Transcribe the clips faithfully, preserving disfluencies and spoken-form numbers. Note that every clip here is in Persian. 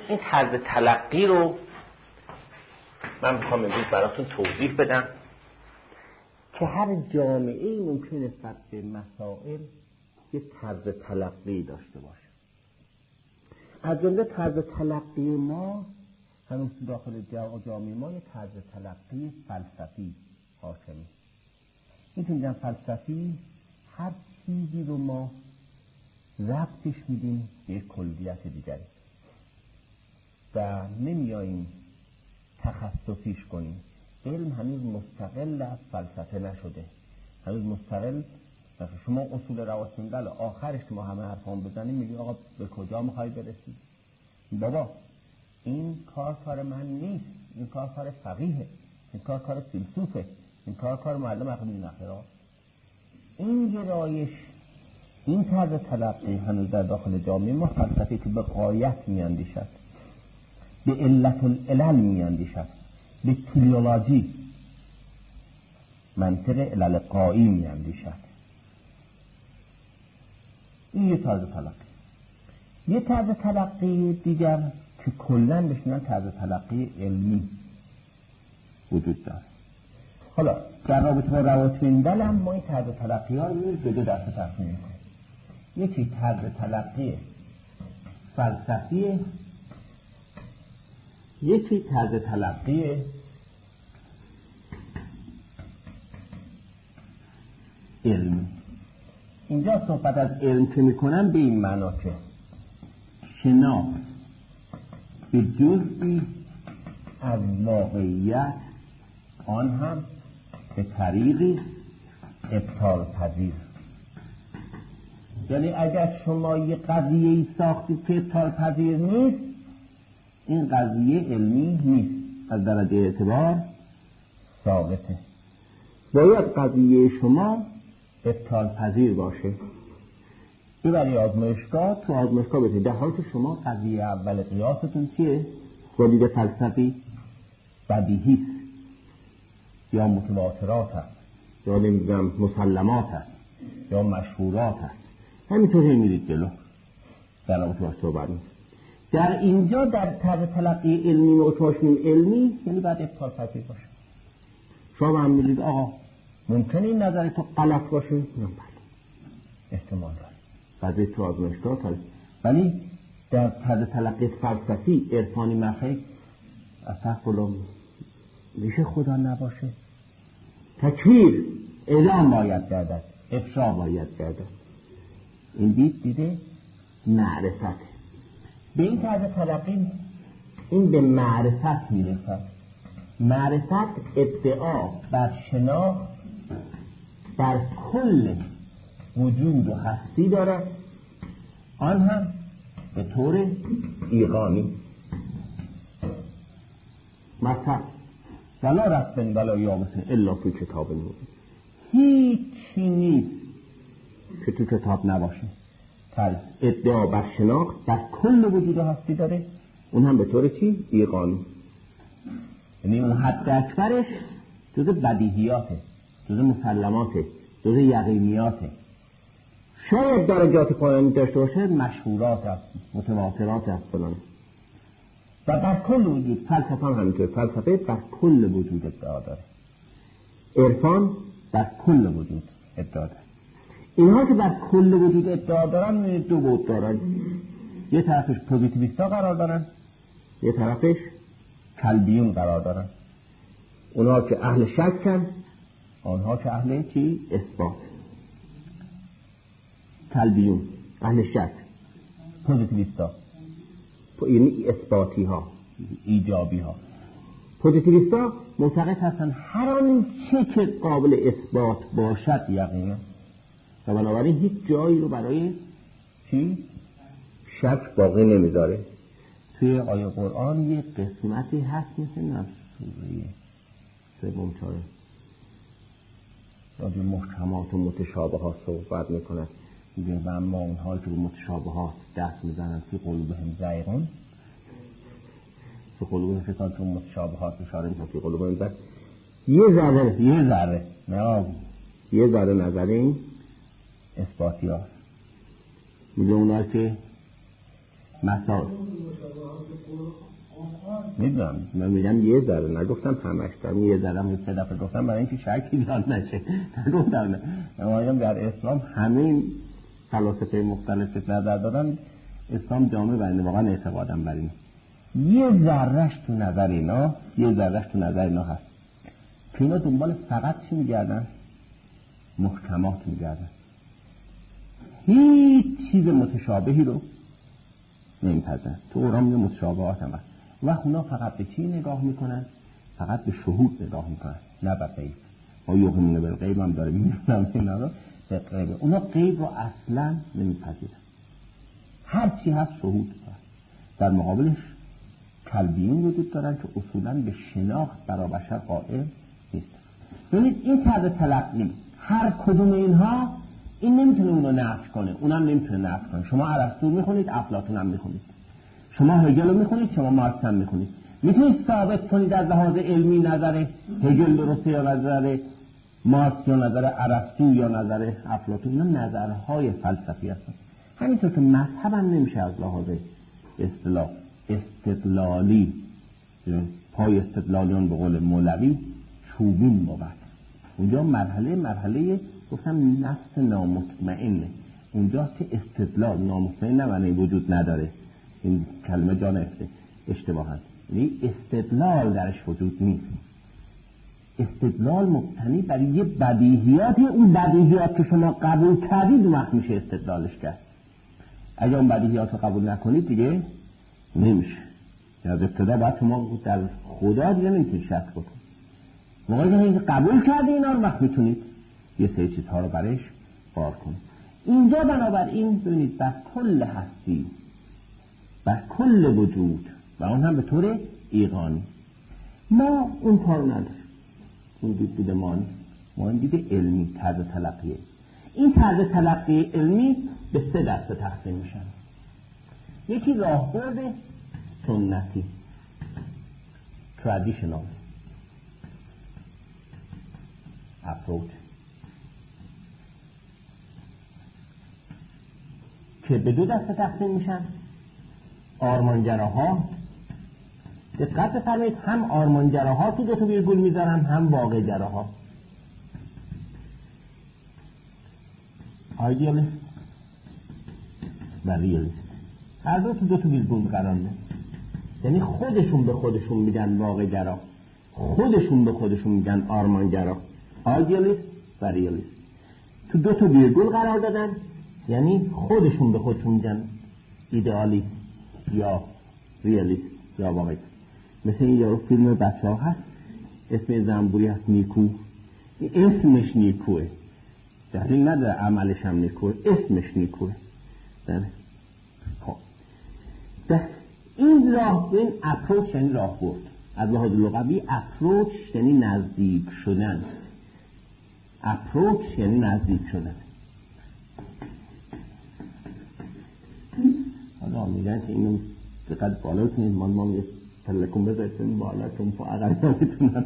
این طرز تلقی رو من میخوام امروز براتون توضیح بدم که هر جامعه‌ای ممکنه نسبت به مسائل یه طرز تلقی داشته باشه. از جمله طرز تلقی ما هنوز داخل جامعه ما یه طرز تلقی فلسفی حاکمه. میتونیم فلسفی هر چیزی رو ما ربطش میدیم به یک کلیت دیگری و نمیاییم تخصصیش کنیم. علم هنوز مستقل از فلسفه نشده، هنوز مستقل. شما اصول رواشن بله آخرش که ما همه حرفان بزنیم میگی آقا به کجا میخوای برسی؟ بابا این کار کار من نیست، این کار کار فقیهه، این کار کار فیلسوفه، این کار کار معلم عقلی نخیره. این گرایش، این طرز تلقی هنوز در داخل جامعه ما فلسفی که به غایت میاندیشد، به علت العلل میاندیشد، به تلیولوژی منطق علل قایی میاندیشد. این یه طرز تلقی. یه طرز تلقی دیگر که کلن بشنن طرز تلقی علمی وجود داره. حالا در رابطه با رواتب دلم ما این طرز تلقی ها رو به دو دسته تقسیم می‌کنیم. یکی طرز تلقی فلسفی، یکی طرز تلقی علمی. اینجا صحبت از علم که میکنم به این معنا که شناخت به جزئی از واقعیت، آن هم به طریقی ابطال پذیر. یعنی اگر شما یه قضیه‌ای ساختید که ابطال پذیر نیست، این قضیه علمی نیست، از درجه اعتبار ثابته. باید قضیه شما ابطال پذیر باشه. ببری آزمایشگاه، تو آزمایشگاه بده در حالی که شما قضیه اول قیاستون چیه؟ با دید فلسفی بدیهی است یا متواترات هست یا نمیدونم مسلمات هست یا مشهورات هست، همینطوری میرید جلو در رابطه با صحبت. در اینجا در طرز تلقی علمی و اتواشون علمی یعنی باید ابطال پذیر باشه. شما هم میگید آقا ممکنه این نظر تو غلط باشه؟ نه بله احتمال داره، بعضی تو آزمایشگاه هست. ولی در طرز تلقی فلسفی عرفانی مخی اصلا فلان میشه خدا نباشه، تکفیر اعلام باید گردد، افشا باید گردد. این دید دیده معرفت. به این طرز تلقی این به معرفت میرسد. معرفت ادعا بر شناخت بر کل وجود و هستی دارد، آن هم به طور ایقانی. مثلا ولا رسبن ولا یابسن الا فی کتاب مبین. هیچی نیست که تو کتاب نباشه. طرز ادعا بر شناخت بر کل وجود و هستی داره، اون هم به طور چی؟ ایقانی. یعنی اون حد اکبرش جز بدیهیاته، جز مسلماته، جز یقینیاته. شاید درجات پایانی داشته باشه، مشهورات هست، متواترات هست فلان. و بر کل وجود، فلسفه هم همینطور، فلسفه بر کل وجود ادعا داره، عرفان بر کل وجود ادعا داره. اینها که بر کل وجود ادعا دارن دو بود دارن، یه طرفش پوزیتیویستا قرار دارن، یه طرفش کلبیون قرار دارن. اونها که اهل شکن، آنها که اهل چی؟ اثبات. کلبیون اهل شک، پوزیتیویستا یعنی اثباتی ها، ایجابی ها. پوزیتیویستا معتقد هستن هر آن چه که قابل اثبات باشد یقینا، و بنابراین هیچ جایی رو برای چی؟ شک باقی نمیذاره. توی آیه قرآن یه قسمتی هست مثل نه سوره سوم چاره راجع محکمات و متشابهات صحبت میکنه. میگه و اما اونها که به متشابهات دست میزنن فی قلوبهم زیغون، فی قلوبهم فکر که متشابهات اشاره میکنه فی قلوبهم زیغون، یه ذره یه ذره نه یه ذره نظر این اثباتی ها. میگه اونها که مسائل میدونم، من میگم یه ذره، نگفتم همش، دارم یه ذره هم سه دفعه گفتم برای اینکه شکی ایجاد نشه. نگفتم نه، من در اسلام همین فلاسفه مختلف نظر دادن، اسلام جامعه بنده واقعا اعتقادم بر این یه ذرهش تو نظر اینا یه ذرهش تو نظر اینا هست که اینا دنبال فقط چی میگردن؟ محکمات میگردن، هیچ چیز متشابهی رو نمیپذیرن. تو قرآن یه متشابهات هم هست و اونا فقط به چی نگاه میکنن؟ فقط به شهود نگاه میکنن، نه به غیب. ما یقینون بالغیب هم داره میدونم اینا رو به غیب، اونا غیب رو اصلا نمیپذیرن، هر چی هست شهود هست. در مقابلش کلبیون وجود دارن که اصولا به شناخت برای بشر قائل نیست. ببینید این طرز تلقی هر کدوم اینها این نمیتونه اونو نفی کنه، اونم نمیتونه نفی کنه. شما ارسطو میخونید، افلاطون هم میخونید، شما هگل رو میخونید، شما مارکس هم میخونید، میتونید ثابت کنید از لحاظ علمی نظر هگل درسته یا نظر مارکس یا نظر ارسطو یا نظر افلاطون؟ اینا نظرهای فلسفی هستن. همینطور که مذهب هم نمیشه از لحاظ اصطلاح استدلالی، پای استدلالیان به قول مولوی چوبین بود. اونجا مرحله مرحله گفتم نفس نامطمئنه، اونجا که استدلال نامطمئن نه معنی وجود نداره، این کلمه جا نفته اشتباهه، یعنی استدلال درش وجود نیست. استدلال مبتنی بر یه بدیهیاتی، اون بدیهیات که شما قبول کردید وقت میشه استدلالش کرد. اگه اون بدیهیات رو قبول نکنید دیگه نمیشه. از ابتدا باید شما در خدا دیگه نمیتونید شک بکنید. موقعی که قبول کردی اینا رو وقت میتونید یه سری چیزها رو برش بار کنید. اینجا بنابراین ببینید بر کل هستی، بر کل وجود و اون هم به طور ایقانی، ما اون کار نداریم. اون دید دید ما ما این دید علمی، طرز تلقیه. این طرز تلقی علمی به سه دسته تقسیم میشن. یکی راهبرد سنتی، traditional approach، که به دو دسته تقسیم میشن. آرمانگراها، دقت بفرمایید، هم آرمانگراها تو دو تا ویرگول میذارن، هم واقع‌گراها. ایدئالیست و ریالیست، هر دو تو دو تا ویرگول قرار میگیرن. یعنی خودشون به خودشون میگن واقع‌گرا، خودشون به خودشون میگن آرمانگرا، ایدئالیست و ریالیست. تو دو تا ویرگول قرار دادن، یعنی خودشون به خودشون میگن ایدئالیست یا ریالیست یا واقعی. مثل این یارو فیلم بچه ها هست، اسم زنبوری هست نیکو، اسمش نیکوه، دلیل نداره عملش هم نیکوه، اسمش نیکوه. خب این راه، این اپروچ یعنی راه برد. از لحاظ لغوی اپروچ یعنی نزدیک شدن، اپروچ یعنی نزدیک شدن. حالا میگن که اینو دقیق بالا کنید، من ما یه تلکون بذارید بالا چون پا اقل نمیتونن.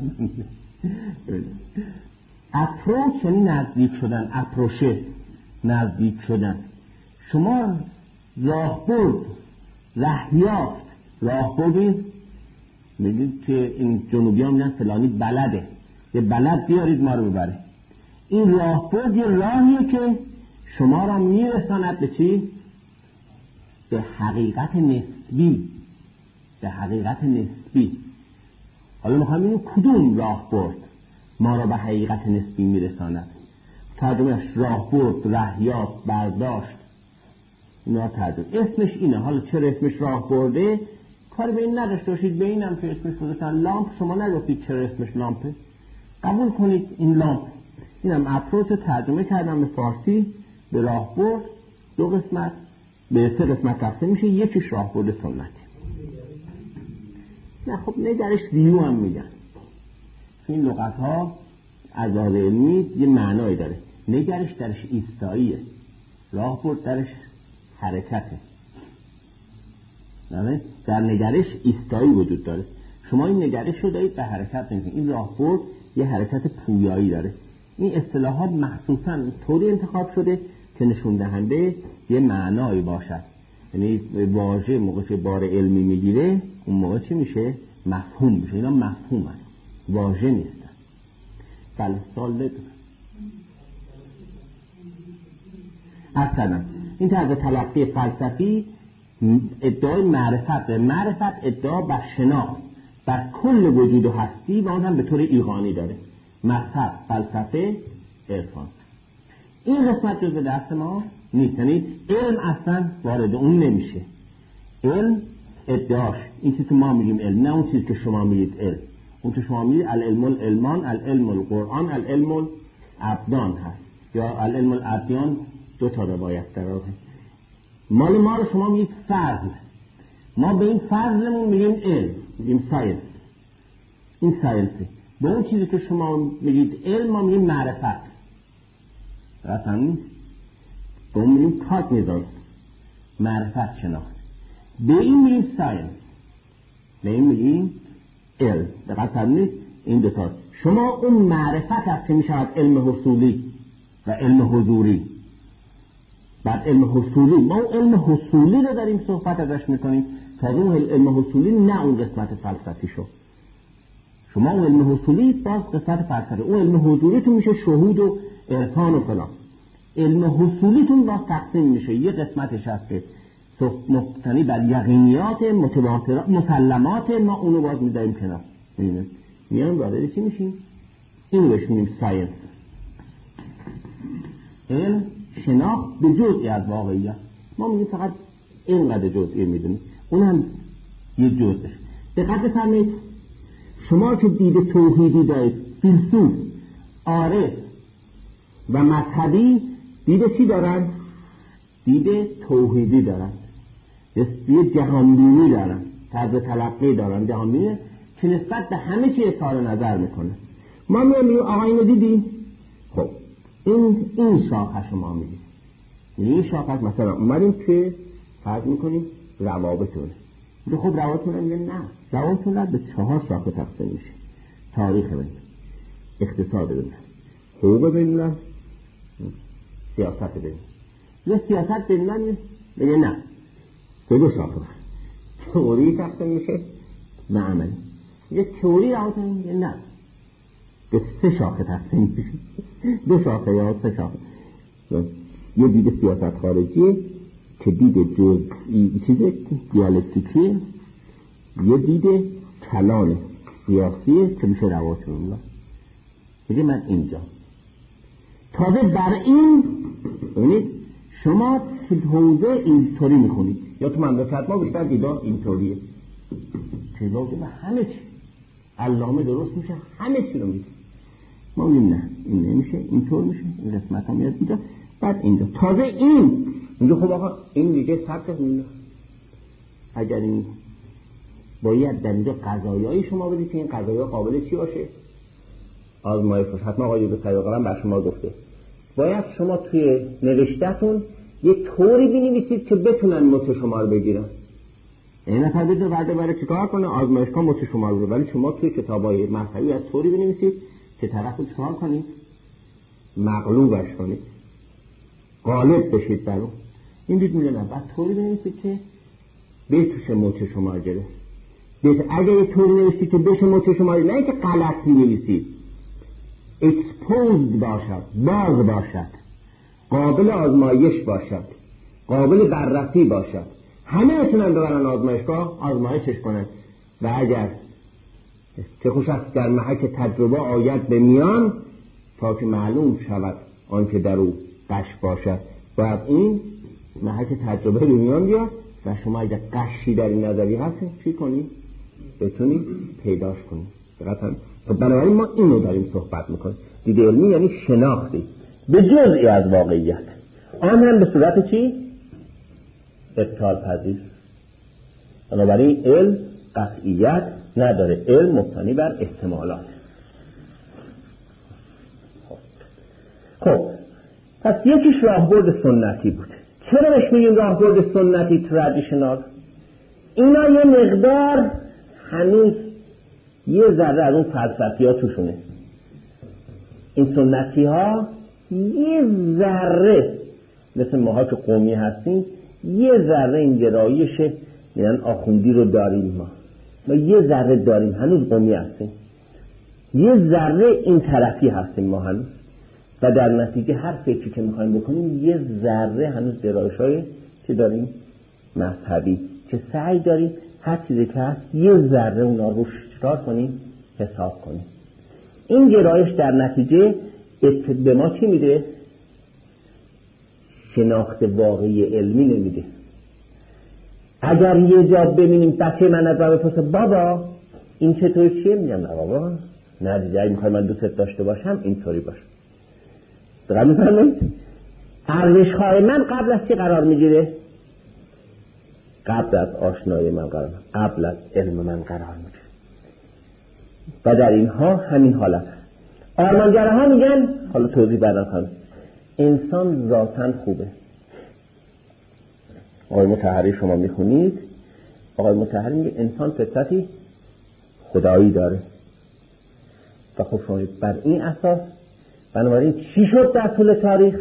اپروچ یعنی نزدیک شدن، اپروشه نزدیک شدن. شما راهبرد، رهیافت، راهبردید، میگید که این جنوبی ها میگن فلانی بلده، یه بلد بیارید ما رو ببره. این راهبرد یه راهیه که شما را میرساند به چی؟ به حقیقت نسبی، به حقیقت نسبی. حالا میخوایم اینو کدوم راهبرد ما را به حقیقت نسبی میرساند؟ ترجمهش راهبرد، رهیافت، برداشت، اینا ترجمه. اسمش اینه. حالا چرا اسمش راهبرده؟ کار به این نداشته باشید، به اینم که اسمش گذاشتن لامپ، شما نگفتید چرا اسمش لامپه، قبول کنید این لامپ. اینم اپروچ رو ترجمه کردم به فارسی به راهبرد. دو قسمت به سه قسمت تقسیم میشه، یکیش راهبرد سنتی. نه خب نگرش ریو هم میگن. این لغت ها از لحاظ علمی یه معنایی داره. نگرش درش ایستاییه، راهبرد درش حرکته. نه در نگرش ایستایی وجود داره. شما این نگرش رو دارید به حرکت نمی‌کنید. این راهبرد یه حرکت پویایی داره. این اصطلاحات مخصوصاً طوری انتخاب شده که نشون دهنده یه معنایی باشد. یعنی واژه موقع که بار علمی میگیره اون موقع چی میشه؟ مفهوم میشه. اینا مفهوم هست، واژه نیستن. بله سال بده اصلا این طرز تلقی فلسفی ادعای معرفت به معرفت ادعا بر شناخت بر کل وجود و هستی و آن هم به طور ایقانی داره. مذهب، فلسفه، عرفان. این قسمت جزء درس ما نیست، یعنی علم اصلا وارد اون نمیشه. علم ادعاش این چیزی که ما میگیم علم، نه اون چیزی که شما میگید علم. اون که شما میگید العلم العلمان، العلم القرآن، العلم الابدان هست، یا العلم الابدان دو تا روایت داره. مال ما رو شما میگید فضل، ما به این فضلمون میگیم علم، میگیم ساینس. این ساینسه. به اون چیزی که شما میگید علم ما میگیم معرفت. راستن به اون میگیم کاگنیزانس، معرفت شناخت. به این میگیم ساینس، به این میگیم علم. دقیق فرمودید این دو تا. شما اون معرفت هست که میشود علم حصولی و علم حضوری. بعد علم حصولی، ما اون علم حصولی رو داریم صحبت ازش میکنیم. تا اون علم حصولی نه اون قسمت فلسفی شو. شما اون علم حصولی باز قسمت فلسفی، اون علم حضوریتون میشه شهود و عرفان و فلان. علم حصولیتون باز تقسیم میشه، یه قسمتش هست که مبتنی بر یقینیات متواترات مسلمات، ما اونو باز میذاریم کنار. میبینید میان وارد چی میشیم؟ این بهش میگیم ساینس. علم شناخت به جزئی از واقعیت. ما میگیم فقط اینقدر جزئی میدونیم، اون هم یه جزءش. دقت بفرمایید شما که دید توحیدی دارید، فیلسوف، عارف و مذهبی دید چی دارن؟ دید توحیدی دارن، یه جهانبینی دارن، طرز تلقی دارن جهانبینی که نسبت به همه چی اظهار نظر میکنه. ما میگیم آقا اینو دیدی؟ خب این این شاخه شما میگید، این شاخه مثلا اومدیم که فرض میکنیم روابطونه. میگه خب روابطونه، میگه نه، روابطونه به چهار شاخه تقسیم میشه. تاریخ بین، اقتصاد بین، حقوق بین، سیاست بین. یه سیاست بین میگه نه، به دو شاخه تئوری تقسیم میشه و عملی. یه تئوری روابطونه میگه نه، به سه شاخه تقسیم میشه. دو شاخه یا سه شاخه. یه دید سیاست خارجی که دید جزئی چیز دیالکتیکی، یه دید کلان سیاسیه که میشه روابط الله. میگه من اینجا تازه بر این ببینید شما تو حوزه اینطوری میخونید یا تو مملکت ما بیشتر دیدا اینطوریه که واقعا به همه چی علامه درست میشه، همه چی رو میگه. ما میگیم نه این نمیشه، اینطور میشه، این قسمت هم میاد اینجا، بعد اینجا تازه این میگه خب آقا این دیگه سبک میشه. اگر این باید در اینجا قضایایی شما بدید که این قضایا قابل چی باشه؟ آزمایش باشه. حتما آقای به سیاقرم بر شما گفته باید شما توی نوشتهتون یه طوری بنویسید که بتونن مچ شما رو بگیرن. این نفر بده بعد برای چیکار کنه؟ آزمایشگاه مچ شما رو. ولی شما توی کتابای مذهبی از طوری بنویسید که طرف رو چیکار کنید؟ مغلوبش کنید، غالب بشید بر اون. این دید میگه نه، بعد طوری بنویسید که بتوشه مچ شما رو گرفت. اگه یه طوری نوشتید که بشه مچ شما رو، نه که غلط نویسید، exposed باشد، باز باشد، قابل آزمایش باشد، قابل بررسی باشد، همه اتونن ببرن آزمایشگاه آزمایشش کنن و اگر چه خوش است در محک تجربه آید به میان تا که معلوم شود آنکه در او قش باشد. باید این محک تجربه به میان بیاد و شما اگر قشی در این نظری هست چی کنید؟ بتونید پیداش کنید. خب بنابراین ما اینو داریم صحبت میکنیم. دید علمی یعنی شناختی به جزئی از واقعیت، آن هم به صورت چی؟ ابطال پذیر. بنابراین علم قطعیت نداره، علم مبتنی بر احتمالات. خب خب پس یکیش راهبرد سنتی بود. چرا بهش میگیم راهبرد سنتی، ترادیشنال؟ اینا یه مقدار هنوز یه ذره از اون فلسفی ها توشونه. این سنتی ها یه ذره مثل ماها که قومی هستیم یه ذره این گرایش یعنی آخوندی رو داریم ما ما یه ذره داریم، هنوز قومی هستیم، یه ذره این طرفی هستیم ما هنوز، و در نتیجه هر فکری که میخوایم بکنیم یه ذره هنوز گرایش‌های که داریم مذهبی، که سعی داریم هر چیزی که هست یه ذره اونا رو چکار کنیم، حساب کنیم. این گرایش در نتیجه به ما چی میده؟ شناخت واقعی علمی نمیده. اگر یه جا ببینیم بچه من از بابا پرسه بابا این چطور چیه، میگم نه بابا نه دیگه، اگه میخوای من دوست داشته باشم اینطوری باش. دقیق میفرمایید؟ ارزش‌های من قبل از چی قرار میگیره؟ قبل از آشنایی من قرار میگیره، قبل از علم من قرار میگیره. و در اینها همین حالت هست. آرمانگراها میگن، حالا توضیح بعداً خواهم، انسان ذاتاً خوبه. آقای مطهری شما میخونید، آقای مطهری میگه انسان فطرتی خدایی داره. و خب شما بر این اساس بنابراین چی شد در طول تاریخ؟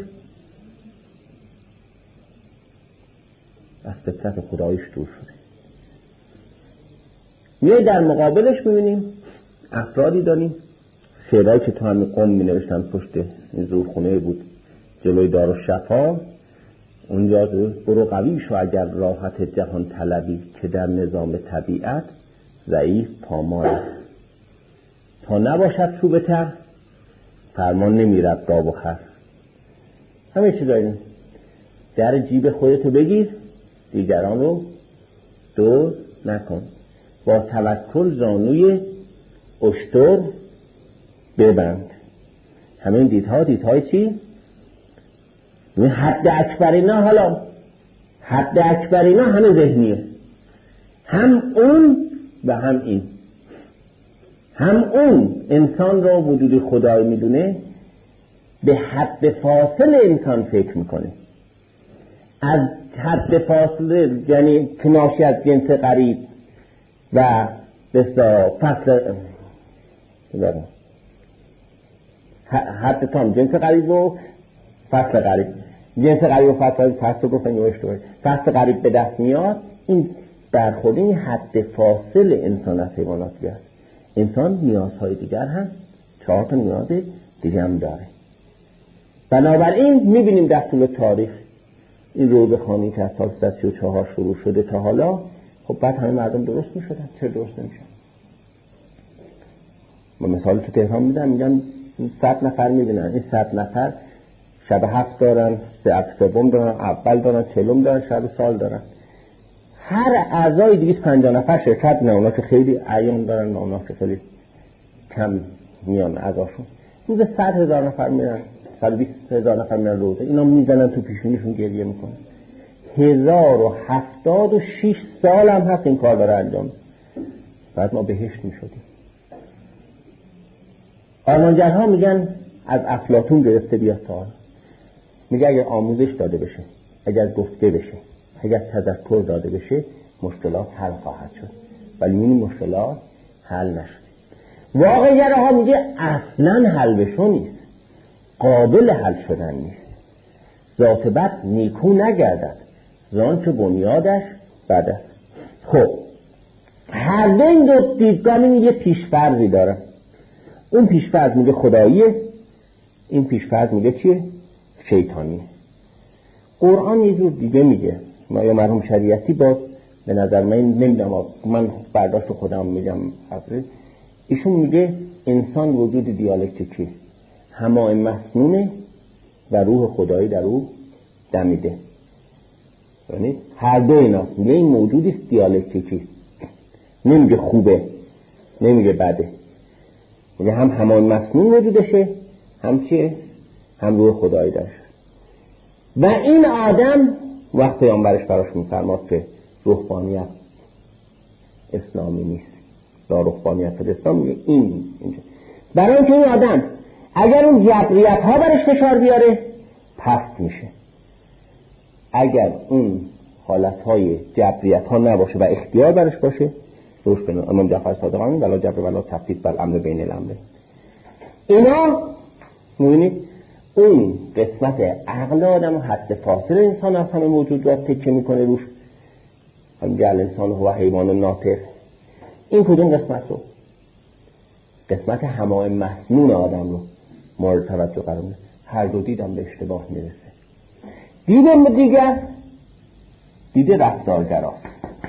از فطرت خداییش دور شده. میای در مقابلش میبینیم افرادی داریم، شعرهایی که تو همین قم می نوشتن پشت این زورخونه بود جلوی دارالشفا، اونجا برو قوی شو اگر راحت جهان طلبی، که در نظام طبیعت ضعیف پامال تا نباشد چوبه تر فرمان نمیرد گاو و خر. همه چیز داریم. در جیب خودتو بگیر، دیگران رو دور نکن، با توکل زانوی اشتر ببند. همین دیدها دیدهای چی؟ حد اکبرینا، حالا حد اکبرینا همه ذهنیه، هم اون و هم این. هم اون انسان رو وجودی خدایی میدونه، به حد فاصله انسان فکر میکنه، از حد فاصله یعنی که ناشی از جنس قریب و بسیار فصل حد تام جنس قریب و فصل قریب، جنس قریب و فصل قریب، فصل گفتن یه اشتباهی، فصل قریب به دست میاد. این برخورد این حد فاصل انسان از حیوانات بیاد. انسان نیازهای دیگر هم چهار تا نیاز دیگه هم داره. بنابراین میبینیم در طول تاریخ این رودخانه‌ای که از سال سیصد و سی و چهار شروع شده تا حالا، خب بعد همه مردم درست میشدن، چرا درست نمیشن؟ با مثال تو تهران میدن، میگن صد نفر میبینن، این صد نفر شب هفت دارن، سه سوم دارن، اول دارن، چهلم دارن، شب سال دارن. هر اعضای دویست و پنجاه نفر شرکت نه، اونا که خیلی عیان دارن، نه اونا که خیلی کم میان اعضاشون. روز صد هزار نفر میرن، صد و بیست هزار نفر میرن روزه، اینا میزنن تو پیشونیشون گریه میکنن. هزار و هفتاد و شیش سال هم هست این کار داره انجام. بعد ما بهشت میشدیم. آرمانگرها میگن از افلاطون گرفته بیاد تا میگه اگر آموزش داده بشه، اگر گفته بشه، اگر تذکر داده بشه، مشکلات حل خواهد شد. ولی این مشکلات حل نشد. واقع‌گراها میگه اصلا حل بشو نیست، قابل حل شدن نیست. ذات بد نیکو نگردد، زان که بنیادش بد است. خب هر دو این دو دیدگاه یه پیش‌فرضی داره. اون پیش‌فرض میگه خداییه، این پیش‌فرض میگه چیه؟ شیطانیه. قرآن یه جور دیگه میگه. ما یا مرحوم شریعتی باز به نظر من نمیدونم، من برداشت خودم میگم، ایشون میگه انسان وجود دیالکتیکی، همای مسنونه و روح خدایی در او دمیده. یعنی هر دو اینا میگه این موجودی دیالکتیکی، نمیگه خوبه نمیگه بده، میگه هم همای مسنون وجودشه، هم چیه؟ هم روح خدایی داشت. و این آدم وقت پیامبرش براش میفرماد که روحانیت اسلامی نیست، لا روحانیت اسلام، میگه این اینجا برای اینکه این آدم اگر اون جبریت ها برش فشار بیاره پست میشه، اگر اون حالت های جبریت ها نباشه و اختیار برش باشه روش بنام. امام جعفر صادقانی ولا جبر ولا تفسید بل امر بین الامر. اینا میبینید اون قسمت عقل آدم حد فاصل انسان از همه موجودات تکه میکنه روش، هم جعل انسان هو حیوان ناطق. این کدوم قسمت رو؟ قسمت همای مسنون آدم رو مورد توجه قرار میده. هر دو دیدم به اشتباه میرسه. دیدم دیگر دیده رفتارگراست.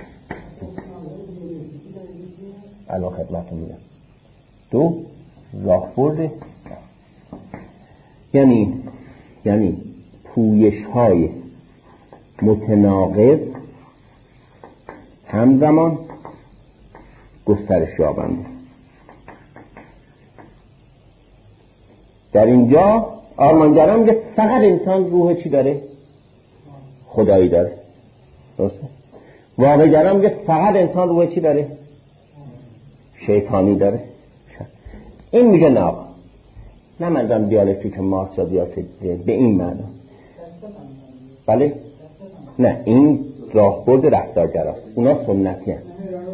الان خدمتتون میگم. دو راهبرد، یعنی یعنی پویش های متناقض همزمان گسترش یابنده. در اینجا آرمانگرا میگه فقط انسان روح چی داره؟ خدایی داره. درسته؟ واقع‌گرا میگه فقط انسان روح چی داره؟ شیطانی داره. این میگه نه، نه منظورم دیالکتیک مارکس یا دیالکتیک به این معنا. بله؟ نه، این راهبرد رفتارگراست. اونا سنتی هست.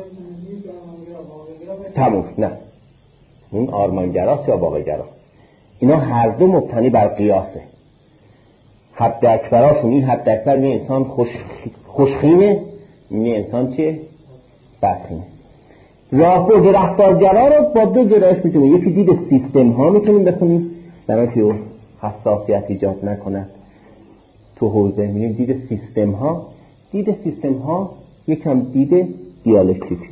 تموم. نه، اون آرمانگراست یا واقع‌گراست. اینا هر دو مبتنی بر قیاسه. حد اکبراشون این حد اکبر میگه انسان خوش خوشخینه، میگه انسان چیه؟ بدخینه. راهبرد رفتارگرا رو با دو گرایش میتونیم، یکی دید سیستم ها میتونیم بخونیم در اینکه حساسیت ایجاد نکنه تو حوزه. میگیم دید سیستم ها. دید سیستم ها یکم دید دیالکتیکی.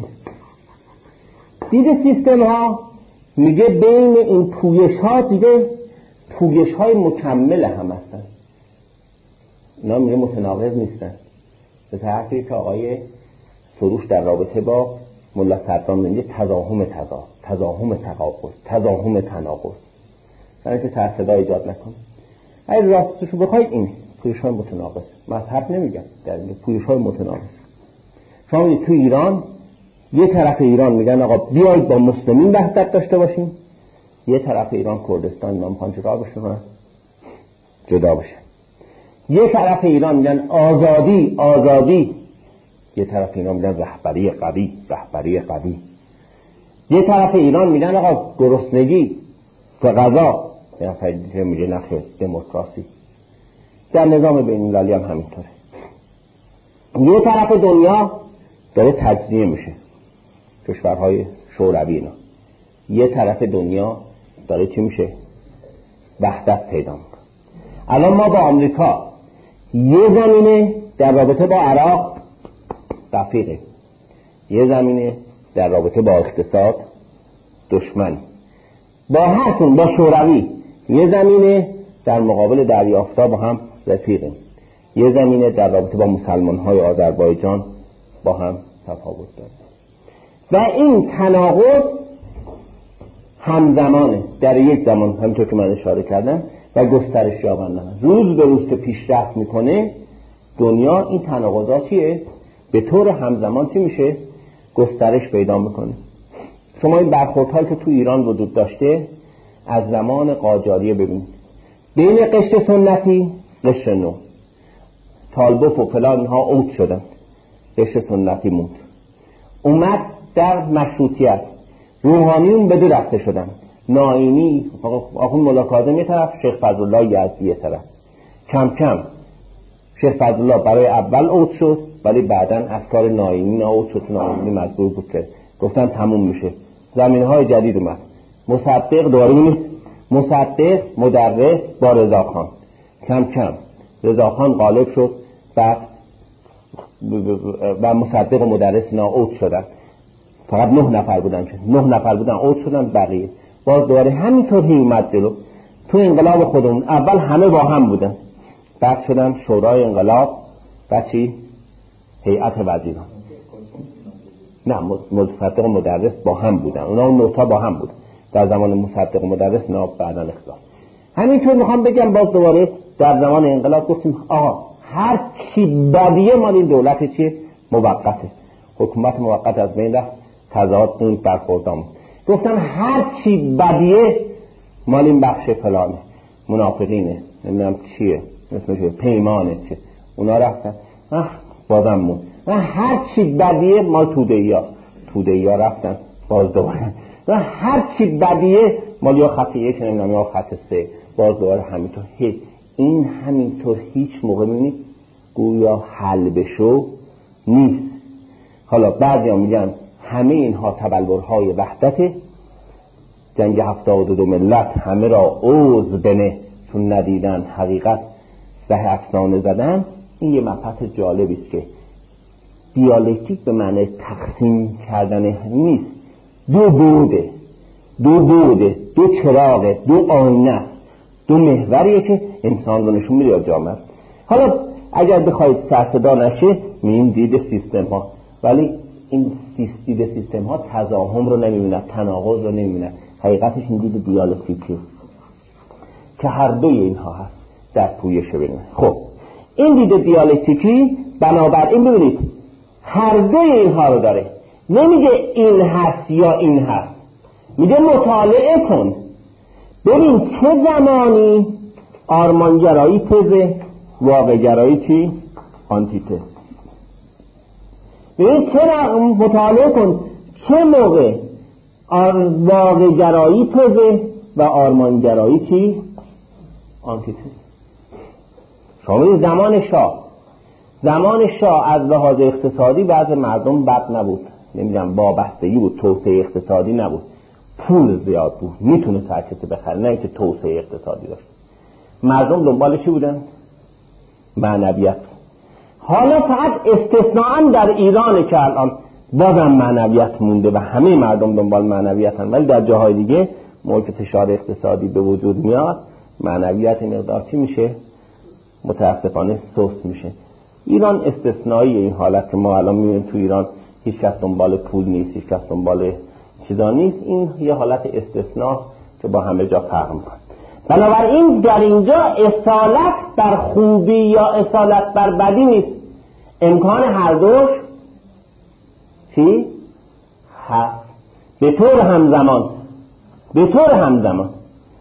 دید سیستم ها میگه بین این پویش ها دیگه پویش های مکمل هم هستن، اینا میگه متناقض نیستن. به طرفی که آقای سروش در رابطه با ملا صدران میگه تضاهم تضاد، تضاهم تقابل، تضاهم تناقض، یعنی که سر صدا ایجاد نکنه. اگه راستشو بخواید این پویش های متناقض، مذهب نمیگم، در این پویش های متناقض. شما میگید تو ایران یه طرف ایران میگن آقا بیایید با مسلمین وحدت داشته باشیم، یه طرف ایران کردستان اینا میخوان جدا بشن، جدا بشن. یه طرف ایران میگن آزادی آزادی، یه طرف ایران میگن رهبری قوی رهبری قوی. یه طرف ایران میگن آقا گرسنگی به غذا، یه طرف دیگه میگه نخیر دموکراسی. در نظام بین المللی هم همینطوره. یه طرف دنیا داره تجزیه میشه، کشورهای شوروی اینا. یه طرف دنیا داره چی میشه؟ وحدت پیدا میکنه. الان ما با آمریکا یه زمینه در رابطه با عراق رفیقه، یه زمینه در رابطه با اقتصاد دشمن. با هرتون با شوروی یه زمینه در مقابل دریافتا با هم رفیقه، یه زمینه در رابطه با مسلمان‌های آذربایجان با هم تفاوت داره. و این تناقض همزمانه در یک زمان، همونطور که من اشاره کردم، و گسترش یابنده. روز به روز که پیشرفت میکنه دنیا، این تناقضات چیه؟ به طور همزمان چی میشه؟ گسترش پیدا میکنه. شما این برخوردهایی که تو ایران وجود داشته از زمان قاجاریه ببینید، بین قشر سنتی قشر نو، طالبوف و فلان اینها اوت شدن، قشر سنتی موند. اومد در مشروطیت، روحانیون به دو رفته شدن، ناینی آخوند مولا کاظم یه طرف، شیخ فضلالله یزدی یه طرف. کم کم شیخ فضلالله برای اول اوت شد، ولی بعداً افکار ناینی نا اوت شد. ناینی مجبور بود که گفتن تموم میشه، زمینهای جدید اومد. مصدق دوباره نیست، مصدق مدرس با رضاخان، کم کم رضاخان غالب شد، بعد و مصدق و مدرس اینا اوت شدن. فقط نه نفر بودن که نه نفر بودن اوت شدن، بقیه باز دوباره همینطور هی اومد جلو. تو انقلاب خودمون اول همه با هم بودن، بعد شدن شورای انقلاب، بعد چی؟ هیئت وزیران. نه، مصدق و مدرس با هم بودن، اونا اون نوتا با هم بودن در زمان مصدق و مدرس، نه بعداً اختلاف. همینطور میخوام بگم باز دوباره در زمان انقلاب گفتیم آقا هر چی بدیه مال این دولت چیه؟ موقته. حکومت موقت از بین رفت، تضاد اون برخوردام. گفتم هر چی بدیه مال این بخش فلانه، منافقینه، نمیدونم چیه، اسمش پیمانه چه، اونا رفتن. اه بازم مون. و هر چی بدیه مال توده‌ایا، توده‌ایا رفتن باز دوباره. و هر چی بدیه مال یا خط یک نمیدونم یا خط سه، باز دوباره همینطور. این همینطور هیچ موقع میبینید گویا حل بشو نیست. حالا بعضی ها میگن همه اینها تبلورهای وحدته، جنگ هفتاد و دو ملت همه را عوض بنه چون ندیدن حقیقت به افسانه زدن. این یه مبحث جالبی است که دیالکتیک به معنی تقسیم کردن نیست، دو بوده دو بوده دو چراغه، دو آینه، دو محوریه که انسان رو نشون میده جامعه. حالا اگر بخواید سرصدا نشه می‌بینید دید سیستم ها، ولی این دید سیستم ها تضاهم رو نمی‌بینه، تناقض رو نمی‌بینه. حقیقتش این دید دیالکتیکه که هر دوی اینها هست در پویش ببینه. خب این دید دیالکتیکی بنابراین ببینید هر دوی اینها رو داره، نمیگه این هست یا این هست، میگه مطالعه کن ببین چه زمانی آرمانگرایی تزه، واقع‌گرایی چی؟ آنتی تز. ببین چه مطالعه کن چه موقع واقع‌گرایی تزه و آرمانگرایی چی؟ آنتی تز. شما زمان شاه زمان شاه از لحاظ اقتصادی بعض مردم بد نبود، نمیدونم وابستگی بود، توسعه اقتصادی نبود، پول زیاد بود، میتونه هر کسی بخره، نه اینکه توسعه اقتصادی داشت. مردم دنبال چی بودن؟ معنویت. حالا فقط استثناءً در ایرانه که الان بازم معنویت مونده و همه مردم دنبال معنویتن، ولی در جاهای دیگه موقع که فشار اقتصادی به وجود میاد معنویت مقدار چی میشه؟ متاسفانه سست میشه. ایران استثنایی این حالت که ما الان میبینیم تو ایران هیچ کس دنبال پول نیست، هیچ کس دنبال چیزا نیست. این یه حالت استثناء که با همه جا فرق میکنه. بنابراین در اینجا اصالت بر خوبی یا اصالت بر بدی نیست، امکان هر دوش چی؟ هست به طور همزمان به طور همزمان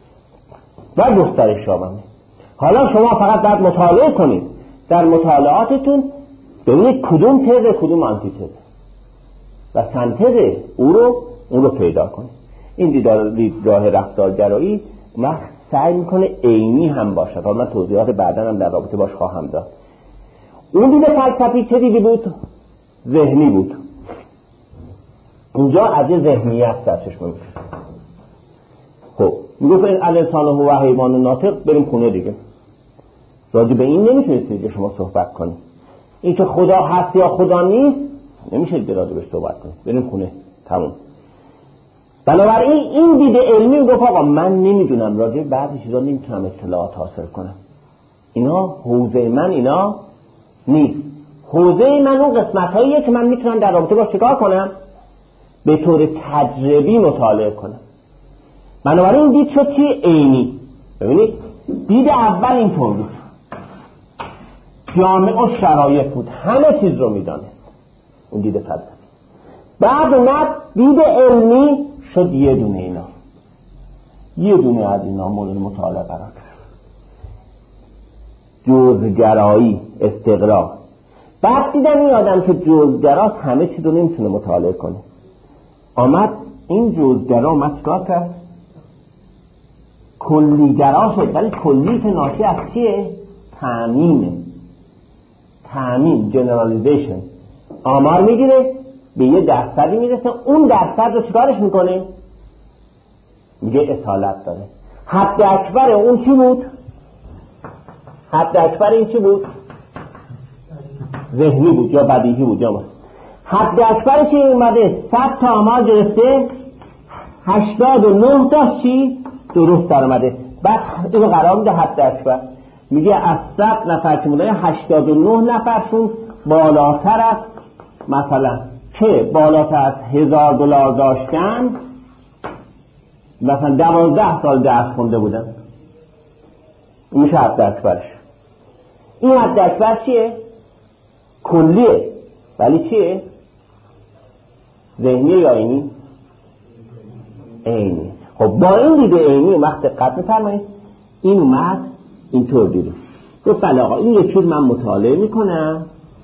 و گسترش یابنده. حالا شما فقط باید مطالعه کنید، در مطالعاتتون ببینید کدوم تز کدوم آنتی تز و سنتز او رو اون رو پیدا کنید. این دیدار دیدگاه رفتارگرایی وقت سعی میکنه عینی هم باشد. حالا من توضیحات بعداً هم در رابطه باش خواهم داد. اون دید فلسفی چه دیدی بود؟ ذهنی بود. اونجا از ذهنیت سرچشمه میشه. خب میگفت الانسان هو حیوان ناطق، بریم خونه دیگه. راجع به این نمیتونید که شما صحبت کنید. این که خدا هست یا خدا نیست نمیشه که راجع بهش صحبت کنید. بریم خونه، تموم. بنابراین این دید علمی گفت آقا من نمیدونم، راجع به بعضی چیزا نمیتونم اطلاعات حاصل کنم، اینا حوزه من اینا نیست. حوزه من اون قسمت‌هاییه که من میتونم در رابطه باش چیکار کنم؟ به طور تجربی مطالعه کنم. بنابراین دید شد چی؟ عینی. ببینید دید اول اینطور بود، جامع و شرایط بود، همه چیز رو میدانست، اون دید فلسفی. بعد اومد دید علمی شد یه دونه اینا، یه دونه از اینا مورد مطالعه قرار کرد، جزگرایی، استقرا. بعد دیدن این آدم که جزگراست همه چیز رو نمیتونه مطالعه کنه، آمد این جزگرا اومد چکار کرد؟ کلیگرا شد. ولی کلی که ناشی از چیه؟ تعمیمه. تعمیم، جنرالیزیشن. آمار میگیره به یه درصدی میرسه، اون درصد رو چیکارش میکنه؟ میگه اصالت داره. حد اکبر اون چی بود؟ حد اکبر این چی بود؟ ذهنی بود یا بدیهی بود یا ما. حد اکبر چی اومده؟ صد تا آمار گرفته، هشتاد و نه تا چی؟ درست در اومده. بعد اینو قرار میده حد اکبر، میگه از صد نفر که مونده هشتاد و نه نفرشون بالاتر از مثلا که بالاتر از هزار دلار داشتن، مثلا دوازده سال درس خونده بودن، این میشه حد اکبرش. این حد اکبر چیه؟ کلیه، ولی چیه؟ ذهنی یا عینی؟ عینی. خب با این دیده عینی وقت دقت می‌فرمایید، این اومد اینطور دیده، گفت بله آقا این یک چیز من مطالعه میکنم،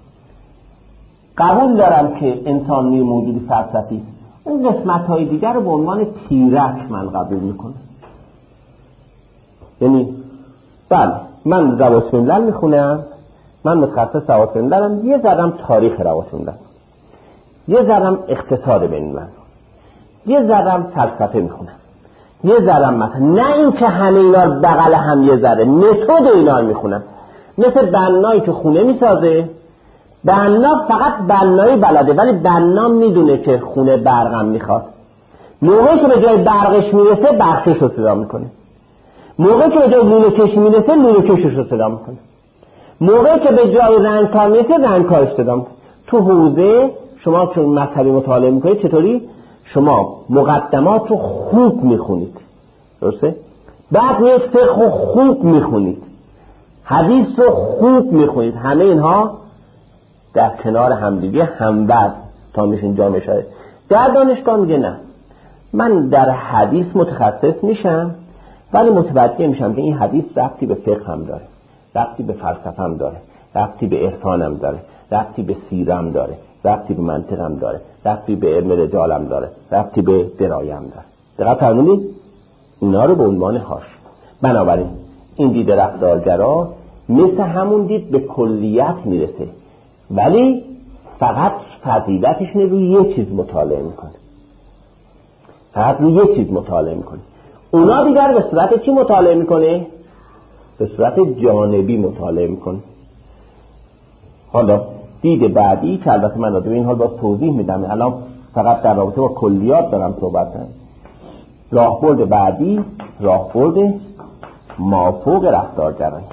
قبول دارم که انسان نیز موجود فلسفی، اون قسمت‌های دیگر رو به عنوان تیرک من قبول میکنم. یعنی بله من روابط الملل میخونم، من متخصص روابط المللم، یه ذرم تاریخ روابط الملل، یه ذرم اقتصاد بین الملل، یه ذرم فلسفه میخونم، یه ذرم مثلا، نه این که همه اینا بغل هم یه ذره، متد اینا رو میخونم. مثل بنایی که خونه میسازه، بنا فقط بنایی بلده ولی بنا میدونه که خونه برقم میخواد. موقعی که به جای برقش میرسه برقش رو صدا میکنه، موقعی که به جای لوله کش میرسه لوله کشش رو صدا میکنه، موقعی که به جای رنگکار میرسه رنگکارش صدا میکنه. تو حوزه شما که مذهبی مطالعه میکنید چطوری؟ شما مقدمات رو خوب میخونید، درسته؟ بعد یه فقه خوب میخونید، حدیث رو خوب میخونید، همه اینها در کنار همدیگه هموزن تا میشین جامعه شاید. در دانشگاه میگه نه، من در حدیث متخصص میشم ولی متوجه میشم که این حدیث ربطی به فقه هم داره، ربطی به فلسفه هم داره، ربطی به عرفان هم داره، ربطی به سیره هم داره، ربطی به منطق هم داره، ربطی به علم رجال هم داره، ربطی به درایه هم داره. دقیق فرمودید؟ اینا رو به عنوان هاش. بنابراین این دید رفتارگرا مثل همون دید به کلیت میرسه ولی فقط فضیلتش نه روی یه چیز مطالعه میکنه، فقط روی یه چیز مطالعه میکنه. اونا دیگر به صورت چی مطالعه میکنه؟ به صورت جانبی مطالعه میکنه. حالا دید بعدی که البته من راجع به این حال باز توضیح میدم، الان فقط در رابطه با کلیات دارم صحبت میکنم. راهبرد بعدی راهبرد مافوق رفتارگرایی.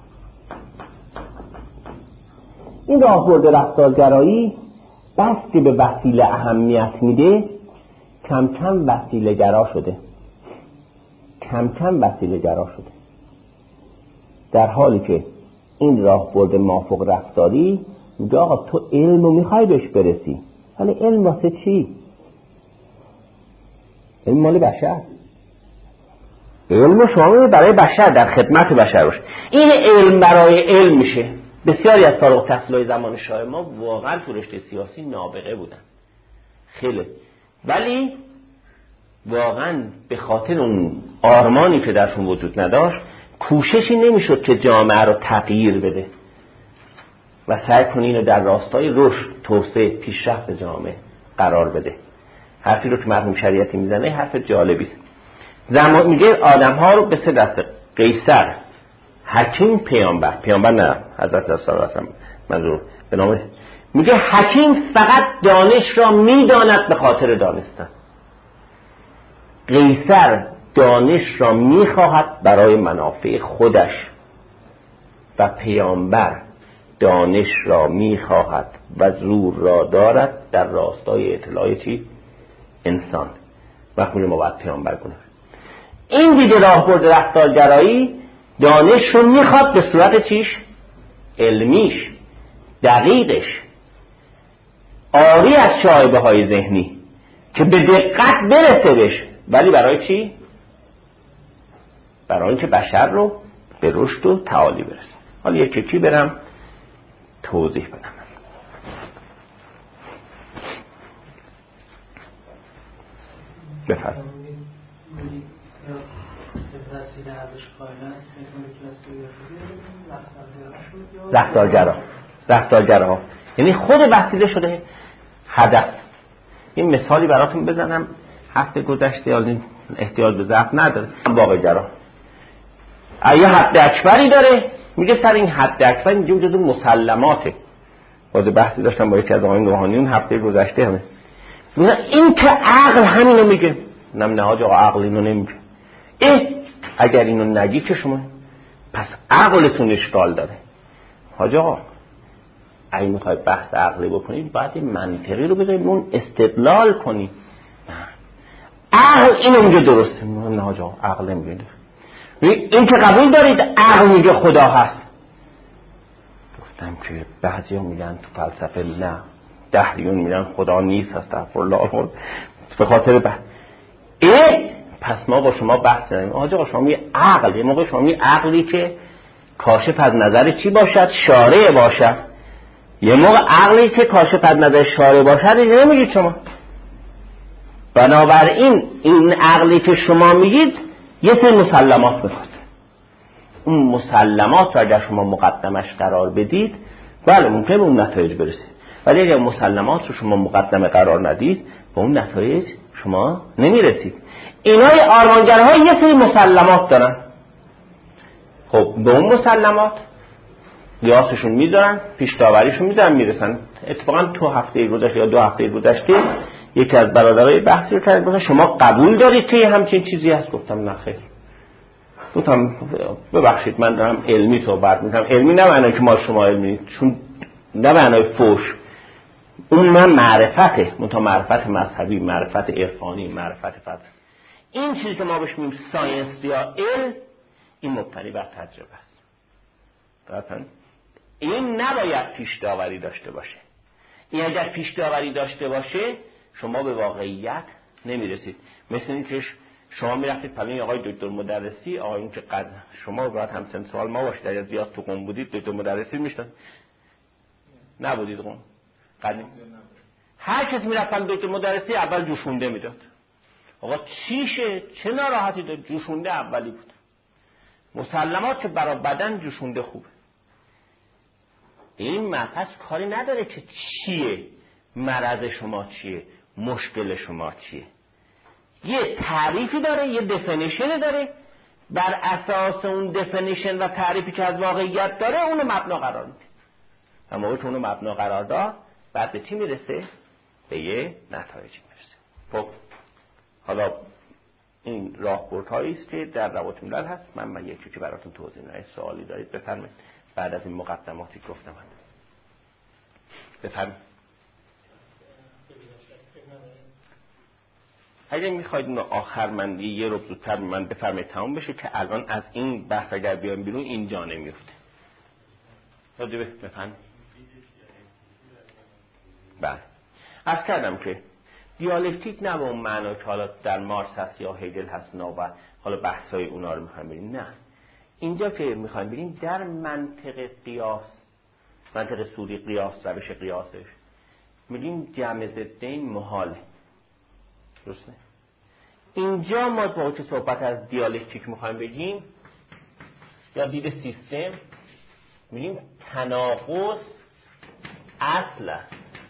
این راهبرد رفتارگرایی بس که به وسیله اهمیت میده کم کم وسیله گرا شده، کم کم وسیله گرا شده، در حالی که این راهبرد مافوق رفتاری میگه آقا تو علم رو میخوای بهش برسی ولی علم واسه چی؟ علم مال بشر، علم شما برای بشر، در خدمت بشر باشه. این علم برای علم میشه. بسیاری از فارغ التحصیلای زمان شاه ما واقعا تو رشته سیاسی نابغه بودن خیلی، ولی واقعا به خاطر اون آرمانی که درشون وجود نداشت کوششی نمیشد که جامعه رو تغییر بده و سعی کنه اینو در راستای رشد، توسعه، پیشرفت جامعه قرار بده. حرفی رو که مرحوم شریعتی میزنه حرف جالبی است. زمان میگه آدم ها رو به سه دسته: قیصر، حکیم، پیامبر. پیامبر نه، حضرت صلی الله علیه و آله منظور به نام. میگه حکیم فقط دانش را میداند به خاطر دانستن، قیصر دانش را میخواهد برای منافع خودش و پیامبر دانش را میخواهد و زور را دارد در راستای اطلاع چی؟ انسان. وقتی ما باید پیامبر کنیم. این دیگه راهبرد رفتارگرایی دانش رو میخواد به صورت چیش؟ علمیش، دقیقش، آری از شایبه های ذهنی که به دقت برسه بهش. ولی برای چی؟ برای اینکه بشر رو به رشد و تعالی برسه. حالا یک یکی برم توضیح بدم. بفرمایید. رفتارگرا رفتارگرا یعنی خود وسیله شده هدف. این مثالی براتون بزنم، هفته گذشته، حالا احتیاج به ضبط نداره. واقع گرا یه حد اکبری داره، میگه سر این حد اکبر اینجا جزو مسلماته. باز بحثی داشتم با یکی از آقایون روحانیون هفته گذشته همه این که عقل همینو میگه. نم نهاج آقا عقل اینو نمیگه. اه اگر اینو نگی که شما پس عقلتون اشکال داره. حاج آقا اگه میخوای بحث عقلی بکنید باید منطقی رو بذارید اون استدلال کنید. عقل اینو میگه درسته. نه حاج آقا عقل نمیگه. این که قبول دارید عقل میگه خدا هست. گفتم که بعضیا میگن تو فلسفه نه، دهریون میگن خدا نیست، استغفرالله، به خاطر بحث. ای پس ما با شما بحث داریم. آقا شما می عقل، یه موقع شما می عقلی که کاشف از نظر چی باشد؟ شارع باشد. یه موقع عقلی که کاشف از نظر شارع باشد نمیگید شما. بنابراین این عقلی که شما میگید یه سری مسلمات میخواد. اون مسلمات رو اگر شما مقدمش قرار بدید بله ممکنه به اون نتایج برسید، ولی اگر مسلمات رو شما مقدمه قرار ندید به اون نتایج شما نمیرسید. اینای آرمانگرها یه سری مسلمات دارن، خب به اون مسلمات قیاسشون میذارن، پیش داوریشون میذارن، میرسن. اتفاقا تو هفته گذشته یا دو هفته گذشته یکی از برادرای بحثی رو کرد گفتن شما قبول دارید که همچین چیزی هست؟ گفتم نه خیر. گفتم ببخشید من دارم علمی صحبت میکنم. علمی نه معنی که ما شما علمی، چون نه معنی فوش، اون من معرفته، منتها معرفت مذهبی، معرفت عرفانی، معرفت فلسفی. این چیزی که ما بهش میگیم ساینس یا علم، این مبتنی بر تجربه است. درسته؟ این نباید پیش داوری داشته باشه. این اگر پیش داوری داشته باشه شما به واقعیت نمیرسید. مثل این که شما میرفتید پلوی آقای دکتر مدرسی، آقایون که قد شما باید هم سن سال ما باشید، اگر زیاد تو قم بودید دکتر مدرسی میشدن. نبودید قم قدیم. هر کسی میرفت پلوی دکتر مدرسی اول جوشونده میداد. آقا چیشه؟ چه ناراحتی داره؟ جوشونده اولی بود. مسلمات که برای بدن جوشونده خوبه. این مبحث کاری نداره که چیه مرض شما، چیه مشکل شما، چیه. یه تعریفی داره، یه دفینیشن داره، بر اساس اون دفینیشن و تعریفی که از واقعیت داره اونو مبنا قرار میده. اما وقتی اونو مبنا قرار داد بعد به چی میرسه؟ به یه نتایجی میرسه. خب حالا این راهبردهایی است که در روابط ملل هست. من من یک چیزی براتون توضیح میدم. سوالی دارید بفرمایید بعد از این مقدماتی گفتم. بفرمایید. اگه میخواید اون آخر من یه ربع زودتر من بفرمایید تمام بشه که الان از این بحث اگر بیایم بیرون اینجا نمیفته. راجبه بفرمایید. بله. عرض کردم که دیالکتیک نه به اون معنی که حالا در مارکس هست یا هگل هست نه و حالا بحث‌های اونا رو میخوایم بریم. نه. اینجا که میخوایم بریم در منطق قیاس، منطق سوری قیاس، روش قیاسش میگیم جمع ضدین محاله. درسته؟ اینجا ما با که صحبت از دیالکتیک میخوایم بگیم یا دید سیستم میگیم تناقض اصل است.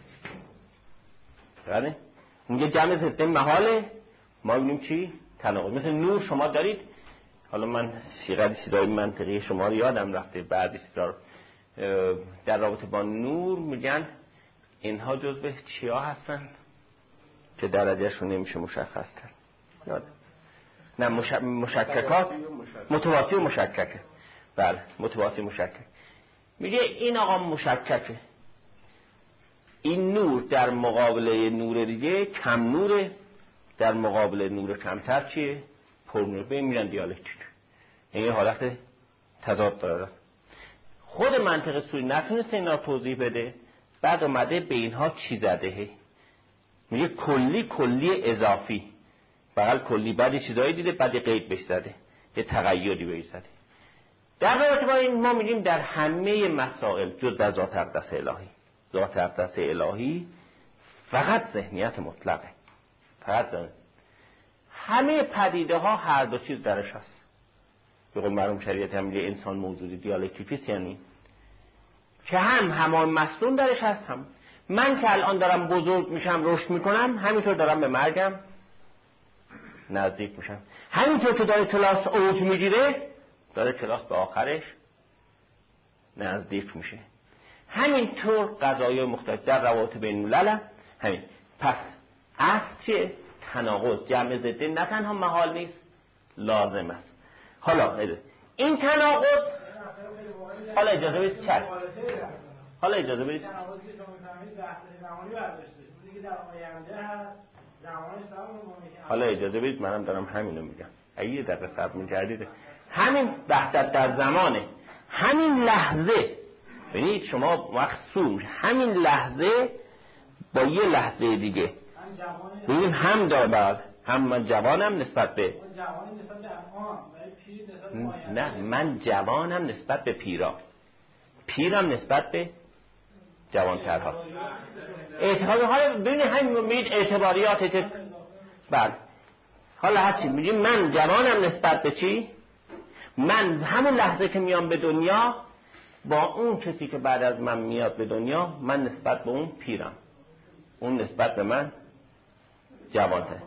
بله؟ میگه جمع ضدین محاله، ما میگیم چی؟ تناقض. مثل نور شما دارید، حالا من سیغه چیزای منطقی شما رو یادم رفته، بعضی چیزا در رابطه با نور میگن اینها جزء چیا هستن که درجهشون نمیشه مشخص کرد. یاد نه مش... مشککات متواتی و مشککه. بله متواتی و مشکک. میگه این آقا مشککه، این نور در مقابل نور دیگه کم نوره، در مقابل نور کمتر چیه؟ پر نور. به این میگن دیالکتیک. این حالت تضاد داره. خود منطق سوری نتونسته اینا توضیح بده، بعد اومده به اینها چی زده؟ میگه کلی کلی اضافی، بغل کلی بعد یه چیزایی دیده بعد یه قید بهش زده، یه تقییدی بهش زده. در رابطه با این ما میگیم در همه مسائل جز در ذات اقدس الهی، ذات اقدس الهی فقط ذهنیت مطلقه، فقط ذهن. همه پدیده ها هر دو چیز درش هست. به قول مرحوم شریعت هم میگه انسان موجودی دیالکتیکیست، یعنی که هم همان مصدوم درش هست، هم من که الان دارم بزرگ میشم رشد میکنم همینطور دارم به مرگم نزدیک میشم. همینطور که داره کلاس اوج میگیره داره کلاس به آخرش نزدیک میشه. همینطور قضایای مختلف در روابط بین الملل همین. پس اصل چیه؟ تناقض. جمع ضده نه تنها محال نیست، لازم است. حالا این تناقض حالا اجازه بدید چشم حالا اجازه بدید حالا اجازه بدید منم دارم همینو میگم. اگه یه دقیقه صبر می‌کردید همین بحث در زمانه، همین لحظه ببینید شما مخصوص همین لحظه با یه لحظه دیگه ببینیم هم داره، هم من جوانم نسبت به نه من جوانم نسبت به پیرا، پیرم نسبت به جوانترها. اعتقاد حالا ببینید همین میگید اعتباریات که بعد حالا هرچی میگیم من جوانم نسبت به چی؟ من همون لحظه که میام به دنیا با اون کسی که بعد از من میاد به دنیا، من نسبت به اون پیرم، اون نسبت به من جوانه.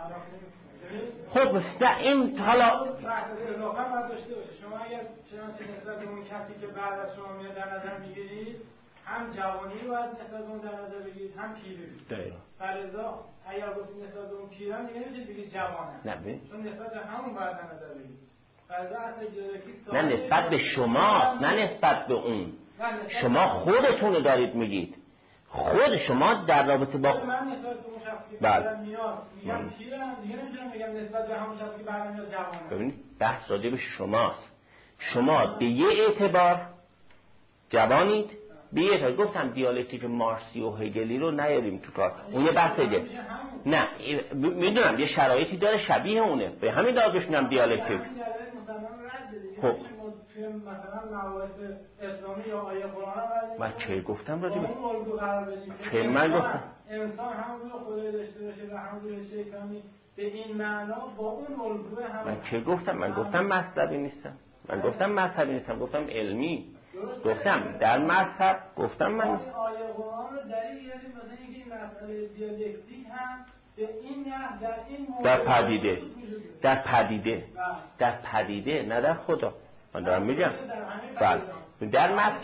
خب نه این حالا اضافه باید داشته باشه. شما اگر چنانچه نسبت به اون کسی که بعد از شما میاد در نظر میگیرید، هم جوانی باید نسبت به اون در نظر بگیرید، هم پیری. دقیقاً. فلذا اگر گفتید نسبت به اون پیرم دیگه نمیشه بگید جوانه. نه ببین. چون نسبت به همون باید در نظر بگیرید. فلذا اصلا دیالکتیک نه نسبت به شماست، نه نسبت به اون. شما خودتون رو دارید میگید. خود شما در رابطه با من نسبت به اون شخصی که بعد میاد میگم پیرم، دیگه نمیتونم بگم نسبت به همون شخصی که بعد میاد جوانه. ببینید بحث راجع به شماست. شما به یه اعتبار جوانید، به یه اعتبار. گفتم دیالکتیک مارکسی و هگلی رو نیاریم تو کار، اون یه بحثه. نه میدونم یه شرایطی داره شبیه اونه، به همین دلیل بهش میگم دیالکتیک. خب مثلا مباحث اسلامی یا آیه قرآن رو من چه گفتم راجع به اون الگو قرار بدیم که من گفتم انسان همون رو خدای داشته باشه و همون رو شیطانی، به این معنا با اون الگو هم. من چه گفتم؟ من گفتم مذهبی نیستم، من گفتم مذهبی نیستم، گفتم علمی. گفتم در مذهب گفتم من آیه قرآن رو دلیل یعنی مثلا اینکه این مسئله دیالکتیک هم به این نه در این در پدیده در پدیده در پدیده نه در خدا. من دارم میگم بله در مذهب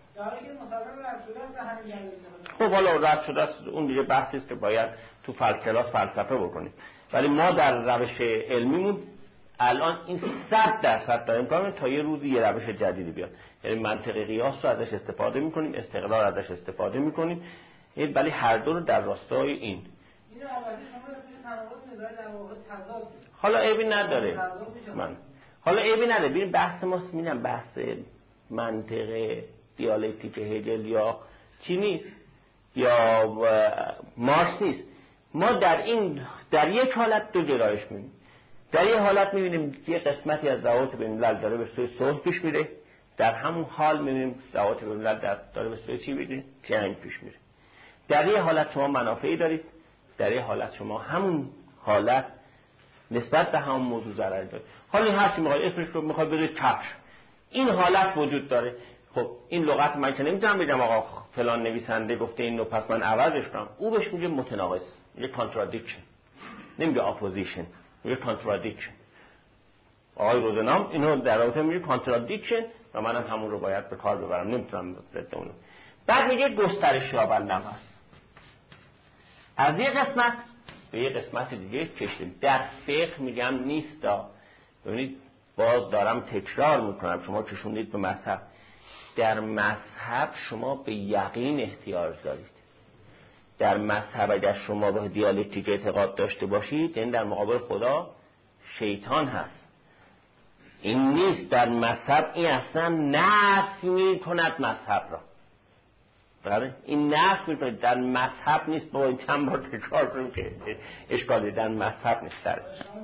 خب حالا رد شده است، اون دیگه بحثی است که باید تو فلکلاس فلسفه بکنیم. ولی ما در روش علمیمون الان این صد درصد داریم کار تا یه روزی یه روش جدیدی بیاد، یعنی منطق قیاس رو ازش استفاده میکنیم، استقلال ازش استفاده میکنیم، ولی هر دو رو در راستای این. اینو البته شما توی تناقض نظری در واقع تضاد. حالا عیبی نداره. من حالا عیبی نداره. ببین بحث ما میگم بحث منطق دیالکتیک هگل یا چی نیست یا مارکس نیست. ما در این در یک حالت دو گرایش می‌بینیم. در یک حالت می‌بینیم یه قسمتی از روابط بین الملل داره به سوی صلح پیش میره، در همون حال می‌بینیم روابط بین الملل داره به سوی چی میره؟ جنگ پیش میره. در یک حالت شما منافعی دارید، در یک حالت شما همون حالت نسبت به همون موضوع ضرری دارید. حالا این هر چی می‌خواید اسمش رو می‌خواید بذارید کفش، این حالت وجود داره. خب این لغت من که نمی‌تونم بگم آقا فلان نویسنده گفته اینو پس من عوضش کنم. او بهش میگه متناقض، میگه کانترادیکشن، نمیگه اپوزیشن، میگه کانترادیکشن. آقای روزنام اینو در رابطه میگه کانترادیکشن و منم هم همون رو باید به کار ببرم، نمیتونم ضد اونو. بعد میگه گسترش یابندم هست. از یه قسمت به یه قسمت دیگه کشیم. در فقه میگم نیستا. ببینید باز دارم تکرار میکنم، شما کشوندید به مذهب. در مذهب شما به یقین احتیاج دارید. در مذهب اگر شما به دیالکتیک اعتقاد داشته باشید، یعنی در مقابل خدا شیطان هست. این نیست در مذهب، این اصلا نفی میکند مذهب را. بله این نفی میکند، در مذهب نیست. با این چند بار تکرار کنیم که اشکالی در مذهب نیست. در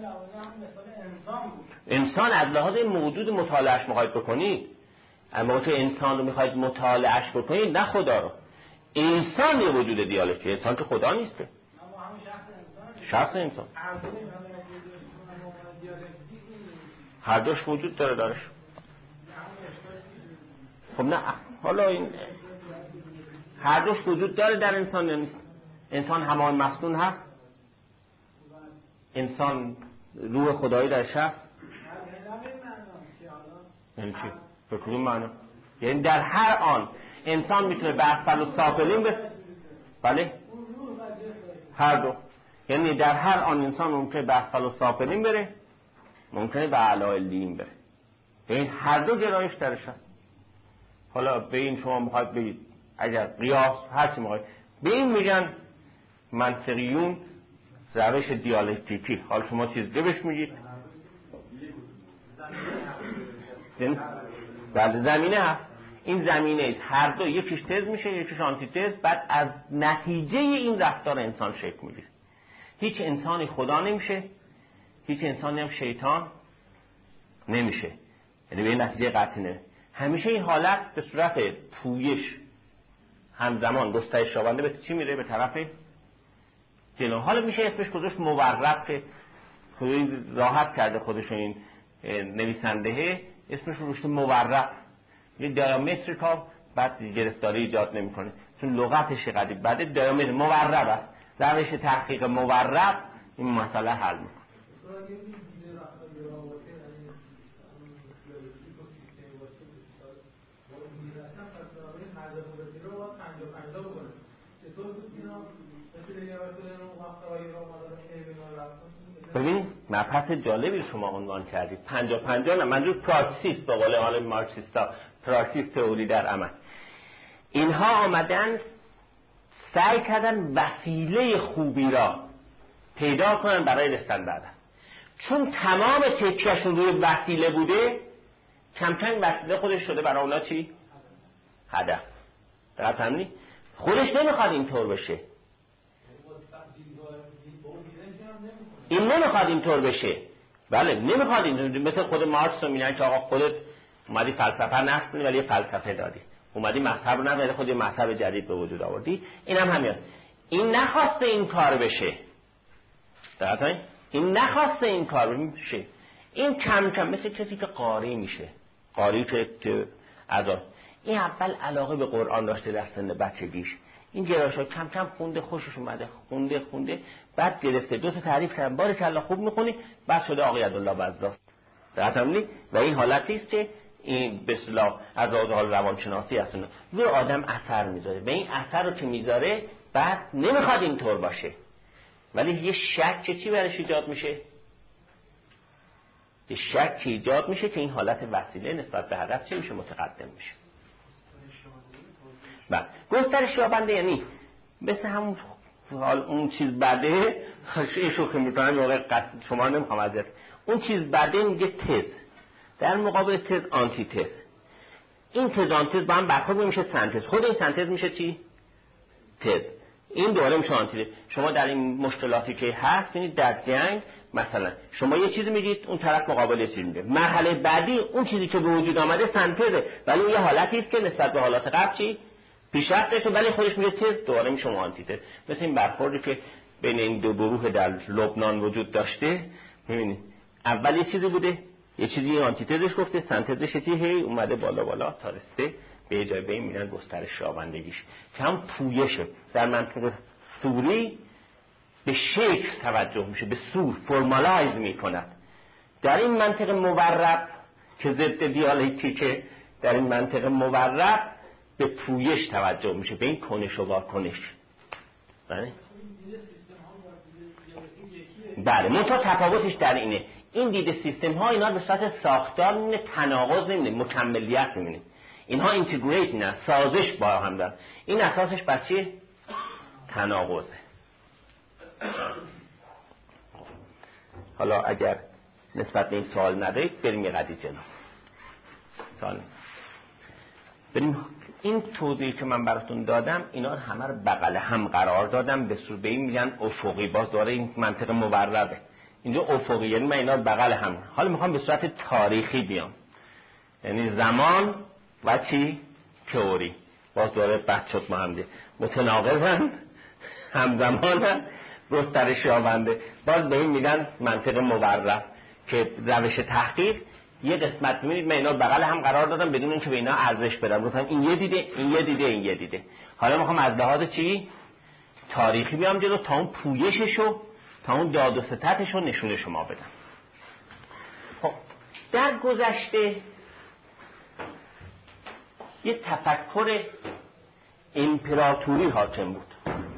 انسان از لحاظ موجود مطالعهش میخواید بکنید، اما تو انسان رو میخواید مطالعهش بکنید نه خدا رو. انسان یه وجود دیالکتیک، انسان که خدا نیسته، شخص انسان هر دوش وجود داره دارش. خب نه حالا این هر دوش وجود داره در انسان یا نیست؟ انسان همان مسنون هست؟ انسان روح خدایی درش هست؟ یعنی چی؟ به کدوم معنا؟ یعنی در هر آن انسان میتونه به اسفل و سافلین به بله؟ هر دو. یعنی در هر آن انسان ممکنه به اسفل و سافلین بره، ممکنه به اعلی الین بره. این هر دو گرایش درش هست. حالا به این شما میخواید بگید اگر قیاس هر چی میخواید، به این میگن منطقیون روش دیالکتیکی. حالا شما چیز بهش میگید بله زمینه هست. این زمینه هر دو یکیش تز میشه یکیش آنتی تز، بعد از نتیجه این رفتار انسان شکل میگیره. هیچ انسانی خدا نمیشه، هیچ انسانی هم شیطان نمیشه، یعنی به این نتیجه قطعی نمیشه. همیشه این حالت به صورت پویش همزمان گسترش یابنده به چی میره؟ به طرف جلو. حالا میشه اسمش گذاشت مورد که خودی راحت کرده خودش این نویسنده اسمش رو رشته مورب، یه دیامتریکال، بعد گرفتاری ایجاد نمیکنه چون لغتش قدیم. بعد دیامتر مورب است، روش تحقیق مورب این مسئله حل میکنه. ببین مبحث جالبی شما عنوان کردید. پنجا پنجا نه، منظور پراکسیس، به قول حال مارکسیستا پراکسیس تئوری در عمل. اینها آمدن سعی کردن وسیله خوبی را پیدا کنن برای رسیدن بعد. چون تمام تکیهشون روی وسیله بوده، کم کم وسیله خودش شده برای اونا چی؟ هدف. دقیق فهمیدی؟ خودش نمیخواد اینطور بشه. این نمیخواد اینطور بشه. بله نمیخواد اینطور. مثل خود مارکس رو میگن که آقا خودت اومدی فلسفه نقد کنی ولی یه فلسفه دادی، اومدی مذهب رو نقد ولی خود یه مذهب جدید به وجود آوردی. اینم هم همین. این نخواسته این کار بشه. دقیقاً این نخواسته این کار بشه. این کم کم مثل کسی که قاری میشه، قاری که عذاب، این اول علاقه به قرآن داشته در سن بچگیش، این گرایش‌ها کم کم خونده، خوشش اومده، خونده خونده بعد گرفته، دو تا تعریف کردن، بارکالله خوب میخونی، بعد شده آقای عبدالله بزاز. درستم و این حالتی است که این به اصطلاح از حال روانشناسی است، روی آدم اثر میذاره و این اثر رو که میذاره بعد نمیخواد اینطور باشه، ولی یه شک چی برش ایجاد میشه؟ یه شک ایجاد میشه که این حالت وسیله نسبت به هدف چه میشه؟ متقدم میشه. بعد گسترش یابنده یعنی مثل همون حال اون چیز بعده این شوخی میکنم موقع قصد شما نمیخوام ازت، اون چیز بعده میگه تز، در مقابل تز آنتی تز. این تز آنتی تز با هم برخورد میشه سنتز، خود این سنتز میشه چی؟ تز. این دوباره میشه آنتی تز. شما در این مشکلاتی که هست ببینید در جنگ مثلا شما یه چیزی میگید اون طرف مقابل یه چیزی میگه، مرحله بعدی اون چیزی که به وجود آمده سنتزه ولی یه حالتی است که نسبت به حالات قبل چی پیشرفت داشته ولی خودش میگه تز، دوباره میشه آنتی تز. مثل این برخوردی که بین این دو گروه در لبنان وجود داشته، میبینید اول یه چیزی بوده، یه چیزی آنتی تزش گفته، سنتزش چی هی اومده بالا بالا تا رسیده به جای به این میگن گسترش یابندگیش که هم پویشه. در منطقه سوری به شکل توجه میشه، به سور فرمالایز میکند. در این منطقه مورب که ضد دیالکتیکه، در این منطقه مورب به پویش توجه میشه، به این کنش و واکنش. بله بله منتها تفاوتش در اینه، این دیده سیستم ها اینا به صورت ساختار میبینه، تناقض نمیبینه، مکملیت میبینه. اینها اینتگریت نه، سازش با هم دارن. این اساسش بر چیه؟ تناقضه. حالا اگر نسبت به این سوال ندارید بریم یه قدری جلو. سوال بریم. این توضیحی که من براتون دادم اینا همه رو بغل هم قرار دادم، به صورت به این میگن افقی. باز داره این منطقه موربه، اینجا افقی یعنی من اینا رو بغل هم. حالا میخوام به صورت تاریخی بیام، یعنی زمان و چی؟ تئوری. باز داره بحث شد ما هم دیگه متناقضن، همزمانن، گسترش یابنده. باز به این میگن منطقه مورب که روش تحقیق یه قسمت میبینید من اینا بغل هم قرار دادم بدون اینکه به اینا ارزش بدم، گفتم این یه دیده، این یه دیده، این یه دیده. حالا میخوام از لحاظ چی؟ تاریخی بیام جلو تا اون پویششو، تا اون داد و ستدشو نشون شما بدم. خب در گذشته یه تفکر امپراتوری حاکم بود.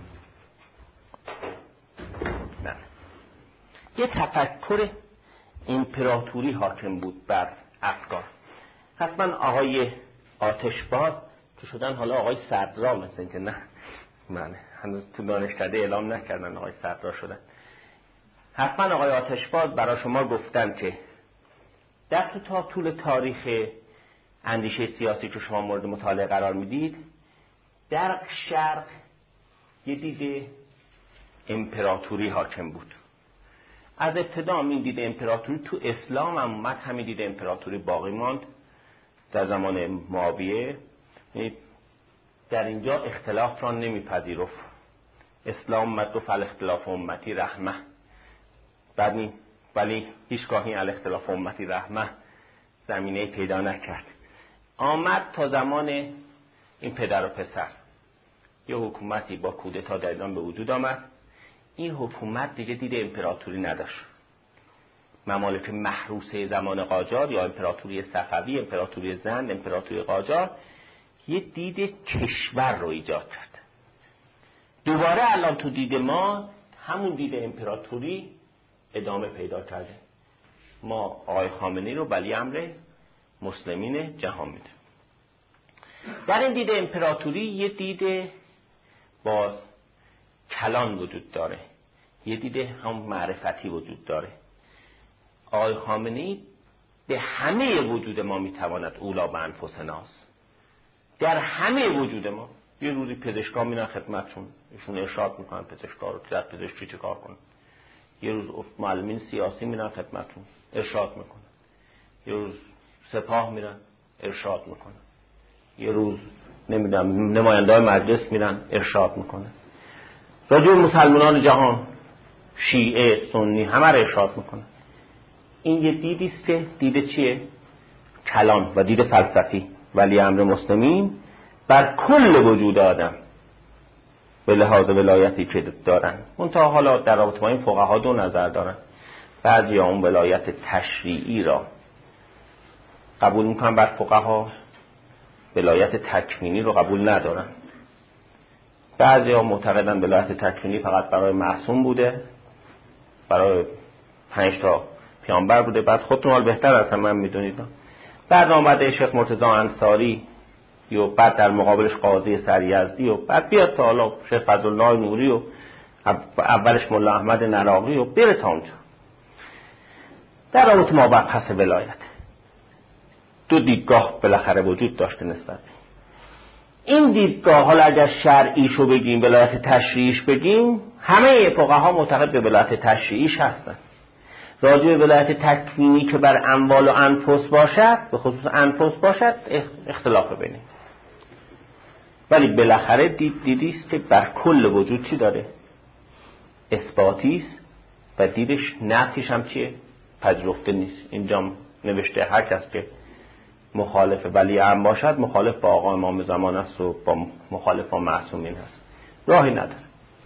نه. یه تفکر امپراتوری حاکم بود بر افکار. حتما آقای آتشباز که شدن حالا آقای صدرا، مثل این که نه من هنوز تو دانشکده اعلام نکردن آقای صدرا شدن. حتما آقای آتشباز برای شما گفتن که در تو تا طول تاریخ اندیشه سیاسی که شما مورد مطالعه قرار میدید، در شرق یه دید امپراتوری حاکم بود. از ابتدا این دید امپراتوری تو اسلام هم اومد، همین دید امپراتوری باقی ماند در زمان معاویه. در اینجا اختلاف را نمیپذیرفت. اسلام اومد گفت الاختلاف امتی رحمه، بعد ولی هیچ گاهی الاختلاف امتی رحمه زمینه پیدا نکرد. آمد تا زمان این پدر و پسر یه حکومتی با کودتا در ایران به وجود آمد. این حکومت دیگه دید امپراتوری نداشت. ممالک محروسه زمان قاجار یا امپراتوری صفوی، امپراتوری زند، امپراتوری قاجار یه دید کشور رو ایجاد کرد. دوباره الان تو دید ما همون دید امپراتوری ادامه پیدا کرده. ما آقای خامنه‌ای رو ولی امر مسلمین جهان میده. در این دید امپراتوری یه دید با کلان وجود داره، یه دید هم معرفتی وجود داره. آقای خامنه‌ای به همه وجود ما میتواند اولا به انفسناست، در همه وجود ما. یه روزی پزشکا میرن خدمتشون، ایشون ارشاد میکنن پزشکا رو در پزشکی چه کار کنن. یه روز معلمین سیاسی میرن خدمتشون، ارشاد میکنن. یه روز سپاه میرن، ارشاد میکنن. یه روز نمیدونم نماینده های مجلس میرن، ارشاد میکنن. راجع به مسلمانان جهان، شیعه، سنی، همه رو ارشاد میکنن. این یه دیدی است که دید چیه؟ کلان و دید فلسفی. ولی امر مسلمین بر کل وجود آدم به لحاظ ولایتی که دارن. منتها حالا در رابطه با این فقها دو نظر دارن. بعضی ها اون ولایت تشریعی را قبول میکنن بر فقها، ولایت تکوینی رو قبول ندارن. بعضی ها معتقدن ولایت تکوینی فقط برای معصوم بوده، برای پنج تا پیامبر بوده. بعد خودتون حال بهتر از من میدونید. بعد آمده شیخ مرتضی انصاری و بعد در مقابلش قاضی سریزدی و بعد بیاد تا حالا شیخ فضلالله نوری و اولش مولا احمد نراقی و بره تا اونجا. در رابطه ما پس ولایت دو دیدگاه بالاخره وجود داشته نسبت. این دیدگاه حالا اگر شرعیشو بگیم، ولایت تشریعیش بگیم، همه فقها معتقد به ولایت تشریعیش هستن. راجع به ولایت تکوینی که بر اموال و انفس باشد، به خصوص انفس باشد، اختلاف بینه. ولی بالاخره دید دیدیست که بر کل وجود چی داره؟ اثباتیست و دیدش نفیش هم چیه؟ پذیرفته نیست. اینجا نوشته هر کس که مخالف ولی امر باشد مخالف با آقا امام زمان است و با مخالف با معصومین است. راهی نداره.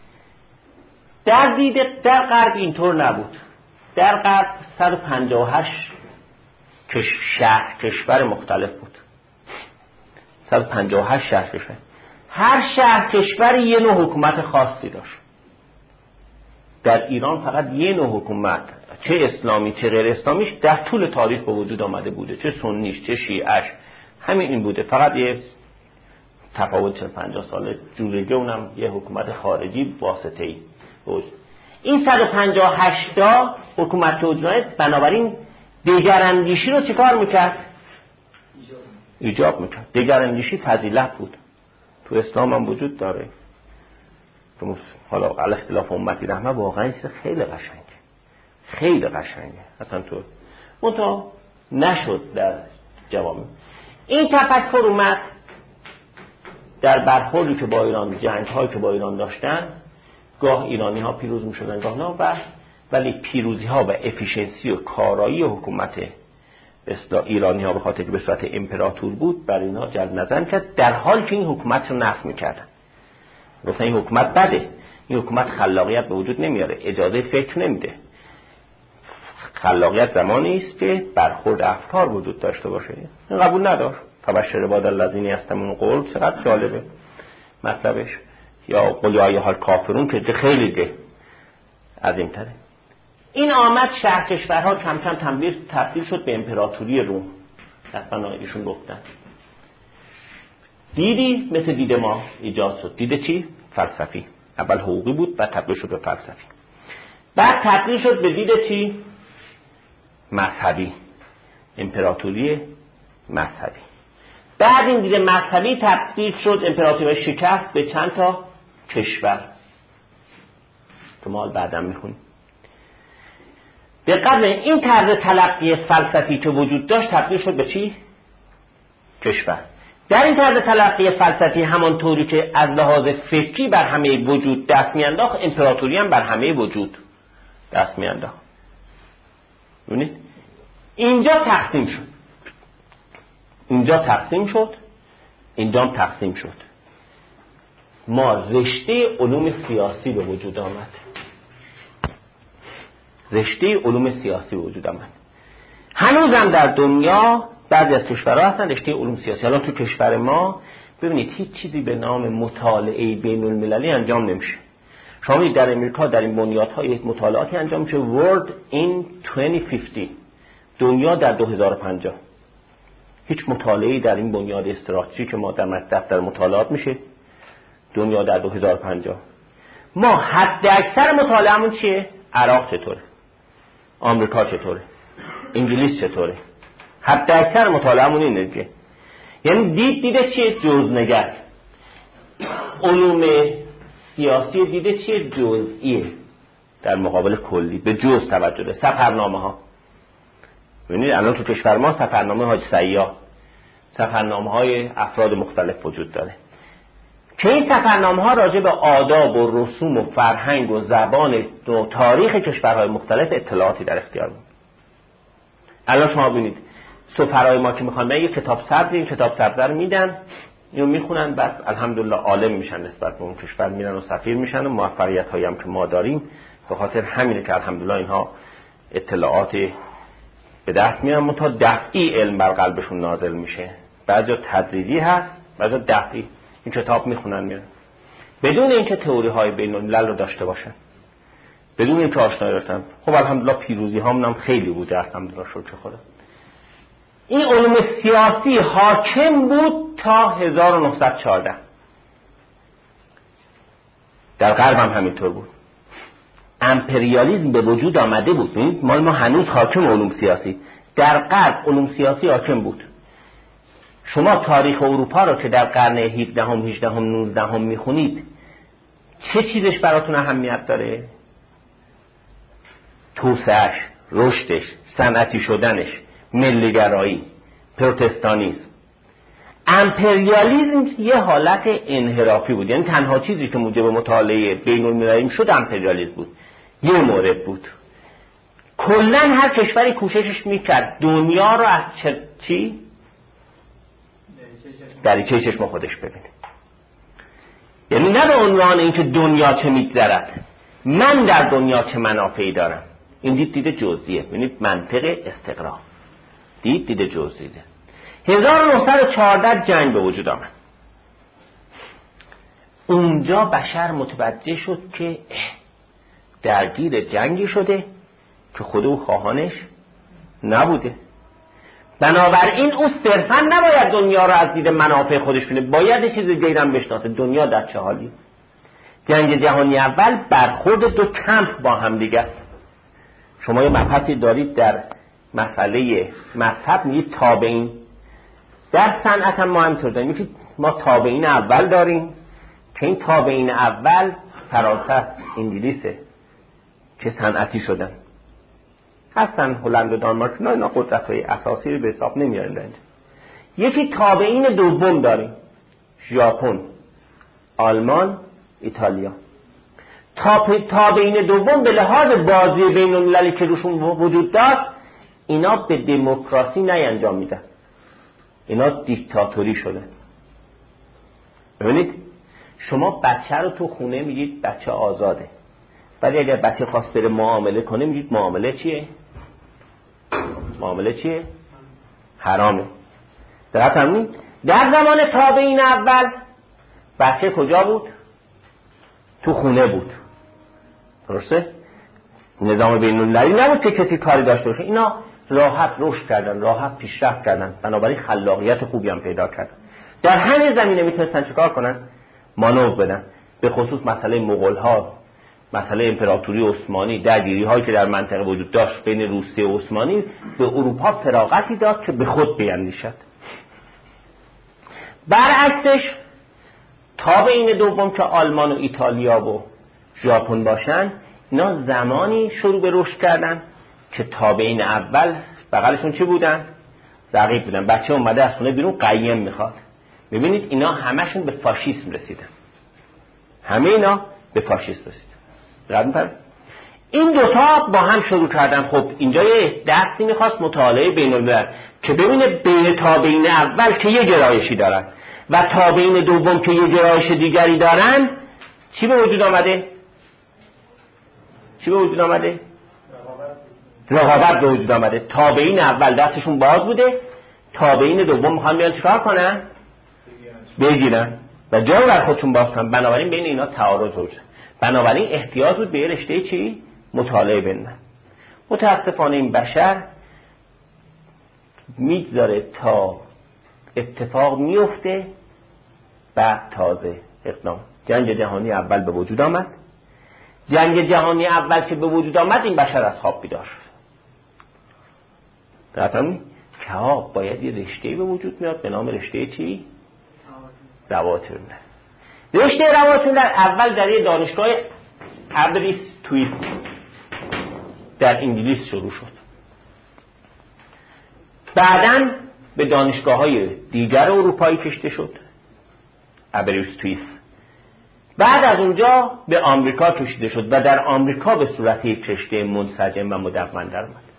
در دید در غرب اینطور نبود. در غرب صد و پنجاه و هشت شهر کشور مختلف بود. صد و پنجاه و هشت شهر کشور. هر شهر کشور یه نوع حکومت خاصی داشت. در ایران فقط یه نوع حکومت، چه اسلامی چه غیر اسلامیش، در طول تاریخ به وجود آمده بوده، چه سنیش چه شیعش، همین این بوده. فقط یه تفاوت چهل پنجاه ساله جوریگه، اونم یه حکومت خارجی واسطه‌ای بود. این صد و پنجاه و هشت تا حکومت توجنایی بنابراین دگراندیشی رو چیکار میکرد؟ ایجاب میکرد. دگراندیشی فضیلت بود. تو اسلام هم وجود داره. حالا علی اختلاف امتی رحمه واقعا خیلی قشنگه، خیلی قشنگه. اصلا تو منتها نشد در جوامع. این تفکر اومد در برخوردی که با ایران، جنگ هایی که با ایران داشتن، گاه ایرانی ها پیروز می شدن گاه نه، و ولی پیروزی ها و افیشنسی و کارایی حکومت اصلا ایرانی ها به خاطر که به صورت امپراتور بود بر اینا جلب نظر کرد، در حالی که این حکومت رو نفی میکردن. گفتن این حکومت بده، این حکومت خلاقیت به وجود نمیاره، اجازه فکر نمیده. خلاقیت زمانی است که برخورد افکار وجود داشته باشه. این قبول نداشت. فبشر باد الذین یستمعون القول، چقدر جالبه مطلبش. یا قل یا ایها الکافرون که خیلی ده عظیم تره. این آمد شهر کشورها کم کم تبدیل تبدیل شد به امپراتوری روم. حتما ایشون گفتن دیدی مثل دید ما ایجاد شد. دید چی؟ فلسفی. اول حقوقی بود، بعد تبدیل شد به فلسفی. بعد تبدیل شد به دید چی؟ مذهبی. امپراتوری مذهبی. بعد این دید مذهبی تبدیل شد امپراتوری شکست به چند تا کشور که ما بعداً میخونیم. به قبل این طرز تلقی فلسفی که وجود داشت تبدیل شد به چی؟ کشور. در این طرز تلقی فلسفی همانطوری که از لحاظ فکری بر همه وجود دست میانداخت، امپراتوری هم بر همه وجود دست میانداخت. ببینید اینجا تقسیم شد. اینجا تقسیم شد، اینجا هم تقسیم شد. ما رشته علوم سیاسی به وجود آمد. رشته علوم سیاسی به وجود آمد. هنوزم در دنیا بعضی از کشورها هستن رشته علوم سیاسی. حالا تو کشور ما ببینید هیچ چیزی به نام مطالعه بین المللی انجام نمیشه. شما می‌بینید در امریکا در این بنیادها یک مطالعاتی انجام میشه World in دو هزار و پنجاه، دنیا در دو هزار و پنجاه. هیچ مطالعه‌ای در این بنیاد استراتژیک که ما در دفتر مطالعات میشه دنیا در دو هزار و پنجاه. ما حد اکثر مطالعه‌مون چیه؟ عراق چطوره؟ آمریکا چطوره؟ انگلیس چطوره؟ حد اکثر مطالعه‌مون اینه دیگه. یعنی دید دیده چیه؟ جزنگر. علوم سیاسی دیده چیه؟ جزئیه در مقابل کلی، به جز توجه داره. سفرنامه ها، ببینید الان تو کشور ما سفرنامه حاج سیاح، سفرنامه های افراد مختلف وجود داره که این سفرنامه ها راجع به آداب و رسوم و فرهنگ و زبان و تاریخ کشورهای مختلف اطلاعاتی در اختیار بود. الان شما ببینید سفرای ما که میخوان یه کتاب سبز، این کتاب سبز رو میدن، اینو میخونن، بس الحمدلله عالم میشن نسبت به اون کشور، میرن و سفیر میشن و موفقیت هایی هم که ما داریم به خاطر همینه که الحمدلله اینها اطلاعات به دست میارن، منتها دفعی علم بر قلبشون نازل میشه. بعضی تدریجی هست، بعضی دفعی. این کتاب میخونن میرن بدون اینکه تئوری های بین الملل رو داشته باشن، بدون اینکه آشنایی داشتن. خب الحمدلله پیروزی هامون هم خیلی بوده، الحمدلله شکر خدا. این علوم سیاسی حاکم بود تا هزار و نهصد و چهارده. در غرب هم همینطور بود. امپریالیسم به وجود آمده بود. مال ما هنوز حاکم علوم سیاسی. در غرب علوم سیاسی حاکم بود. شما تاریخ اروپا رو که در قرن هفدهم، هجدهم، نوزدهم میخونید، چه چیزش براتون اهمیت داره؟ توسعه‌اش، رشدش، صنعتی شدنش، ملیگرایی، پروتستانیسم. امپریالیسم یه حالت انحرافی بود. یعنی تنها چیزی که موجب مطالعه بین المللی شد امپریالیسم بود. یه مورد بود. کلاً هر کشوری کوششش میکرد دنیا رو از چه چی؟ دریچه چشم خودش ببینه. یعنی نه به عنوان اینکه دنیا چه میگذرد، من در دنیا چه منافعی دارم. این دید دیده جزئیه. ببینید منطق استقرا، دید دیده جزئیه. هزار و نهصد و چهارده جنگ به وجود آمد. اونجا بشر متوجه شد که درگیر جنگی شده که خود او خواهانش نبوده. بنابراین او صرفا نباید دنیا رو از دید منافع خودش بینه، باید یه چیز دیگه هم بشناسه. دنیا در چه حالی؟ جنگ جهانی اول برخورد دو کمپ با هم دیگه است. شما یه مبحثی دارید در مسئله مذهب، میگید تابعین. در صنعت هم ما همینطور داریم، میگید ما تابعین اول داریم که این تابعین اول فرانسه، انگلیسه که صنعتی شدن. هستن هلند و دانمارک، نه اینا قدرت‌های اساسی رو به حساب نمیارن. یکی تابعین دوم داریم، ژاپن، آلمان، ایتالیا. تابعین دوم به لحاظ بازی بین المللی که روشون وجود داشت، اینا به دموکراسی نینجام میدن، اینا دیکتاتوری شدن. ببینید شما بچه رو تو خونه میگید بچه آزاده، ولی اگر بچه خواست بره معامله کنه میگید معامله چیه؟ معامله چیه؟ حرامه. درست همین؟ در زمان تابعین اول بچه کجا بود؟ تو خونه بود. درسته؟ نظام بین المللی نبود که کسی کاری داشته باشه. اینا راحت رشد کردن، راحت پیشرفت کردن، بنابراین خلاقیت خوبی هم پیدا کردن. در همین زمینه میتونستن چیکار کنن؟ مانور بدن. به خصوص مسئله مغول‌ها، مسئله امپراتوری عثمانی، درگیری هایی که در منطقه وجود داشت بین روسیه و عثمانی، به اروپا فراغتی داد که به خود بیندیشد. برعکسش تابعین دوم که آلمان و ایتالیا و ژاپن باشن، اینا زمانی شروع به رشد کردن که تابعین اول بغلشون چی بودن؟ رقیب بودن. بچه اومده از خونه بیرون قیم میخواد. ببینید اینا همشون به فاشیسم رسیدن. همه اینا به فاشیسم رسیدن. این دوتا با هم شروع کردن. خب اینجا یه دستی میخواست مطالعه بین الملل که ببینه بین تابعین اول که یه گرایشی دارن و تابعین دوم که یه گرایش دیگری دارن چی به وجود آمده؟ چی به وجود آمده؟ رقابت به وجود آمده. تابعین اول دستشون باز بوده، تابعین دوم میخوان بیان چیکار کنن؟ بگیرن و جا بر خودشون باز کنن. بنابراین بین اینا تعارض وجود. بنابراین احتیاج بود به رشته چی؟ مطالعه بینن. متاسفانه این بشر میگذاره تا اتفاق میفته بعد تازه اقدام. جنگ جهانی اول به وجود آمد. جنگ جهانی اول که به وجود آمد این بشر از خواب بیدار شد. درستم که ها باید یه رشته به وجود میاد به نام رشته چی؟ روابط بین‌المللی. رشته روابط بین‌المللی اول در یه دانشگاه ابریستویت در انگلیس شروع شد. بعداً به دانشگاه‌های دیگر اروپایی کشیده شد. ابریستویت. بعد از اونجا به آمریکا کشیده شد و در آمریکا به صورت یک رشته منسجم و مدون در اومد.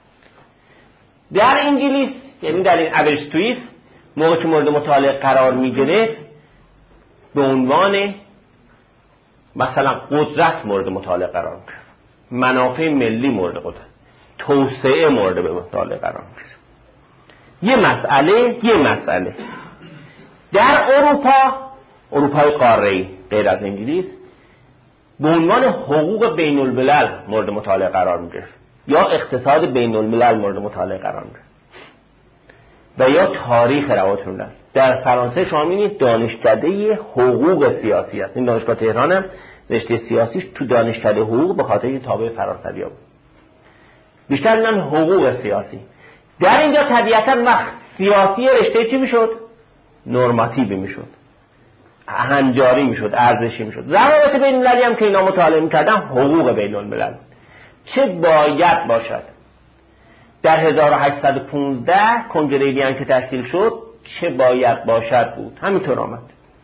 در انگلیس یعنی در این ابریستویت موقع که مورد مطالعه قرار می‌گرفت به عنوان مثلا قدرت مورد مطالعه قرار می‌گرفت، منافع ملی مورد قدرت، توسعه مورد مطالعه قرار می‌گرفت. یه مسئله یه مسئله در اروپا، اروپای قاره‌ای غیر از انگلیس، به عنوان حقوق بین الملل مورد مطالعه قرار می‌گرفت یا اقتصاد بین الملل مورد مطالعه قرار می‌گرفت و یا تاریخ روابط بین‌الملل. در فرانسه شما می‌بینید دانشکده حقوق سیاسی است. این دانشگاه تهران هم رشته سیاسیش تو دانشکده حقوق به خاطر اینکه تابع فرانسوی‌ها بود. بیشتر می‌گن حقوق سیاسی. در اینجا طبیعتاً وقت سیاسی رشته چی می‌شد؟ نورماتیو می‌شد. هنجاری می‌شد، ارزشی می‌شد. روابط بین المللی هم که اینا مطالعه می‌کردن حقوق بین الملل چه باید باشد. در هزار و هشتصد و پانزده کنگره وین که تشکیل شد چه باید باشد بود. همینطور آمد.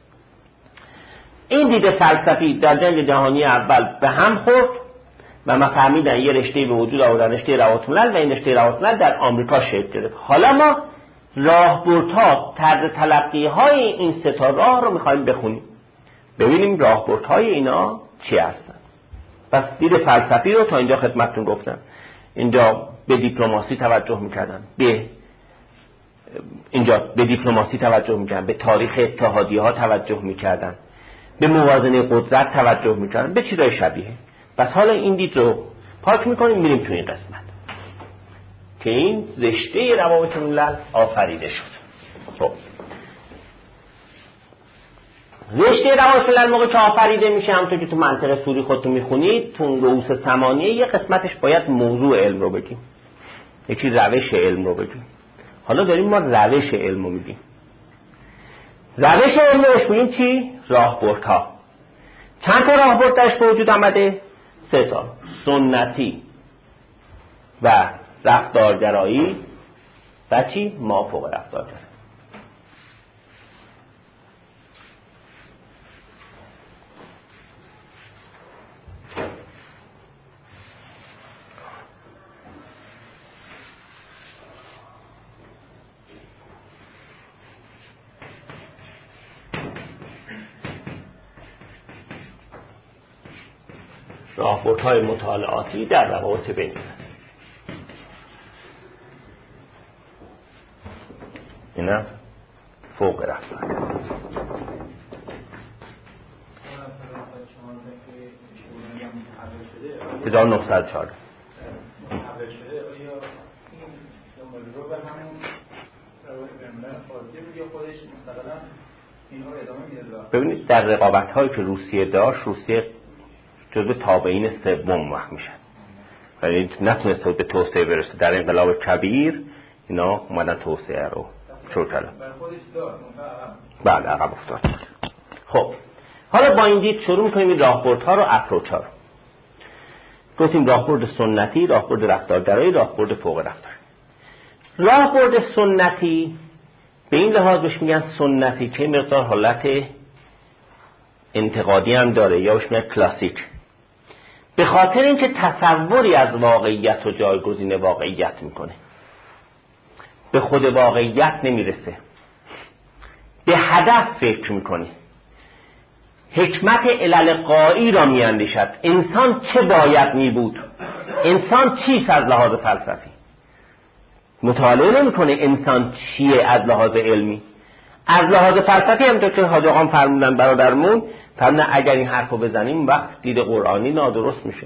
این دید فلسفی در جنگ جهانی اول به هم خورد و ما فهمیدن یه رشته به وجود آوردن، رشته روابط بین‌الملل، و این رشته روابط بین‌الملل در آمریکا شکل گرفت. حالا ما راهبردها، طرز تلقی‌های این سه تا راه رو می‌خوایم بخونیم. ببینیم راهبردهای اینا چی هستن. پس دید فلسفی رو تا اینجا خدمتتون گفتم. اینجا به دیپلماسی توجه می‌کردن، به اینجا به دیپلماسی توجه می‌کردن، به تاریخ اتحادیه‌ها توجه می‌کردن، به موازنه قدرت توجه می‌کردن، به چیزای شبیه. پس حالا این دید رو پاک می‌کنیم میریم تو این قسمت که این رشته روابط بین‌الملل آفریده شد. خب رشته روابط بین‌الملل موقع که آفریده میشه، همونطور که تو منطق سوری خودتون میخونید، تو رؤوس ثمانیه یه قسمتش باید موضوع علم رو بگیم، یکی روش علم رو بگیم. حالا داریم ما روش علم رو میگیم. روش علم روش بگیم چی؟ راهبردها. چند تا راهبرد درش به وجود آمده؟ سه تا. سنتی و رفتارگرایی و چی؟ مافوق رفتارگرایی. راهبردهای مطالعاتی در روابط بین الملل. اینا فوق رفتار. هزار و نهصد و چهارده ببینید در رقابت هایی که روسیه داشت، روسیه جزو تابعین سوم وقت میشن، ولی نتونسته به توسعه برسه. در انقلاب کبیر اینا اومدن توسعه رو شروع کردن. بله عقب افتاد. خب حالا با این دید شروع میکنیم این راهبردها رو، اپروچ ها رو. گفتیم راهبرد سنتی، راهبرد رفتارگرایی، راهبرد فوق رفتاری. راهبرد سنتی به این لحاظ بهش میگن سنتی که مقدار حالت انتقادی هم داره، یا بهش میگن کلاسیک. به خاطر اینکه تصوری از واقعیت و جایگزین واقعیت میکنه، به خود واقعیت نمیرسه، به هدف فکر میکنه، حکمت علل غایی را میاندیشد. انسان چه باید میبود؟ انسان چیست از لحاظ فلسفی؟ مطالعه نمیکنه انسان چیه از لحاظ علمی. از لحاظ فلسفی همونطور که حاج آقا فرمودن برادرمون، فرمودن اگر این حرفو بزنیم وقت دید قرآنی نادرست میشه.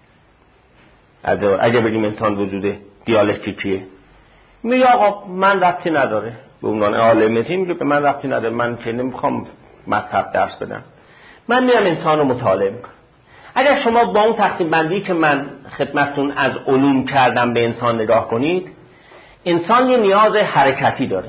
اگر بگیم انسان وجود دیالکتیکیه، میگه آقا من ربطی نداره، به عنوان عالم میگه به من ربطی نداره، من که نمیخوام مذهب درس بدم، من میرم انسان رو مطالعه میکنم. اگر شما با اون تقسیم بندی که من خدمتتون از علوم کردم به انسان نگاه کنید، انسان یه نیاز حرکتی داره،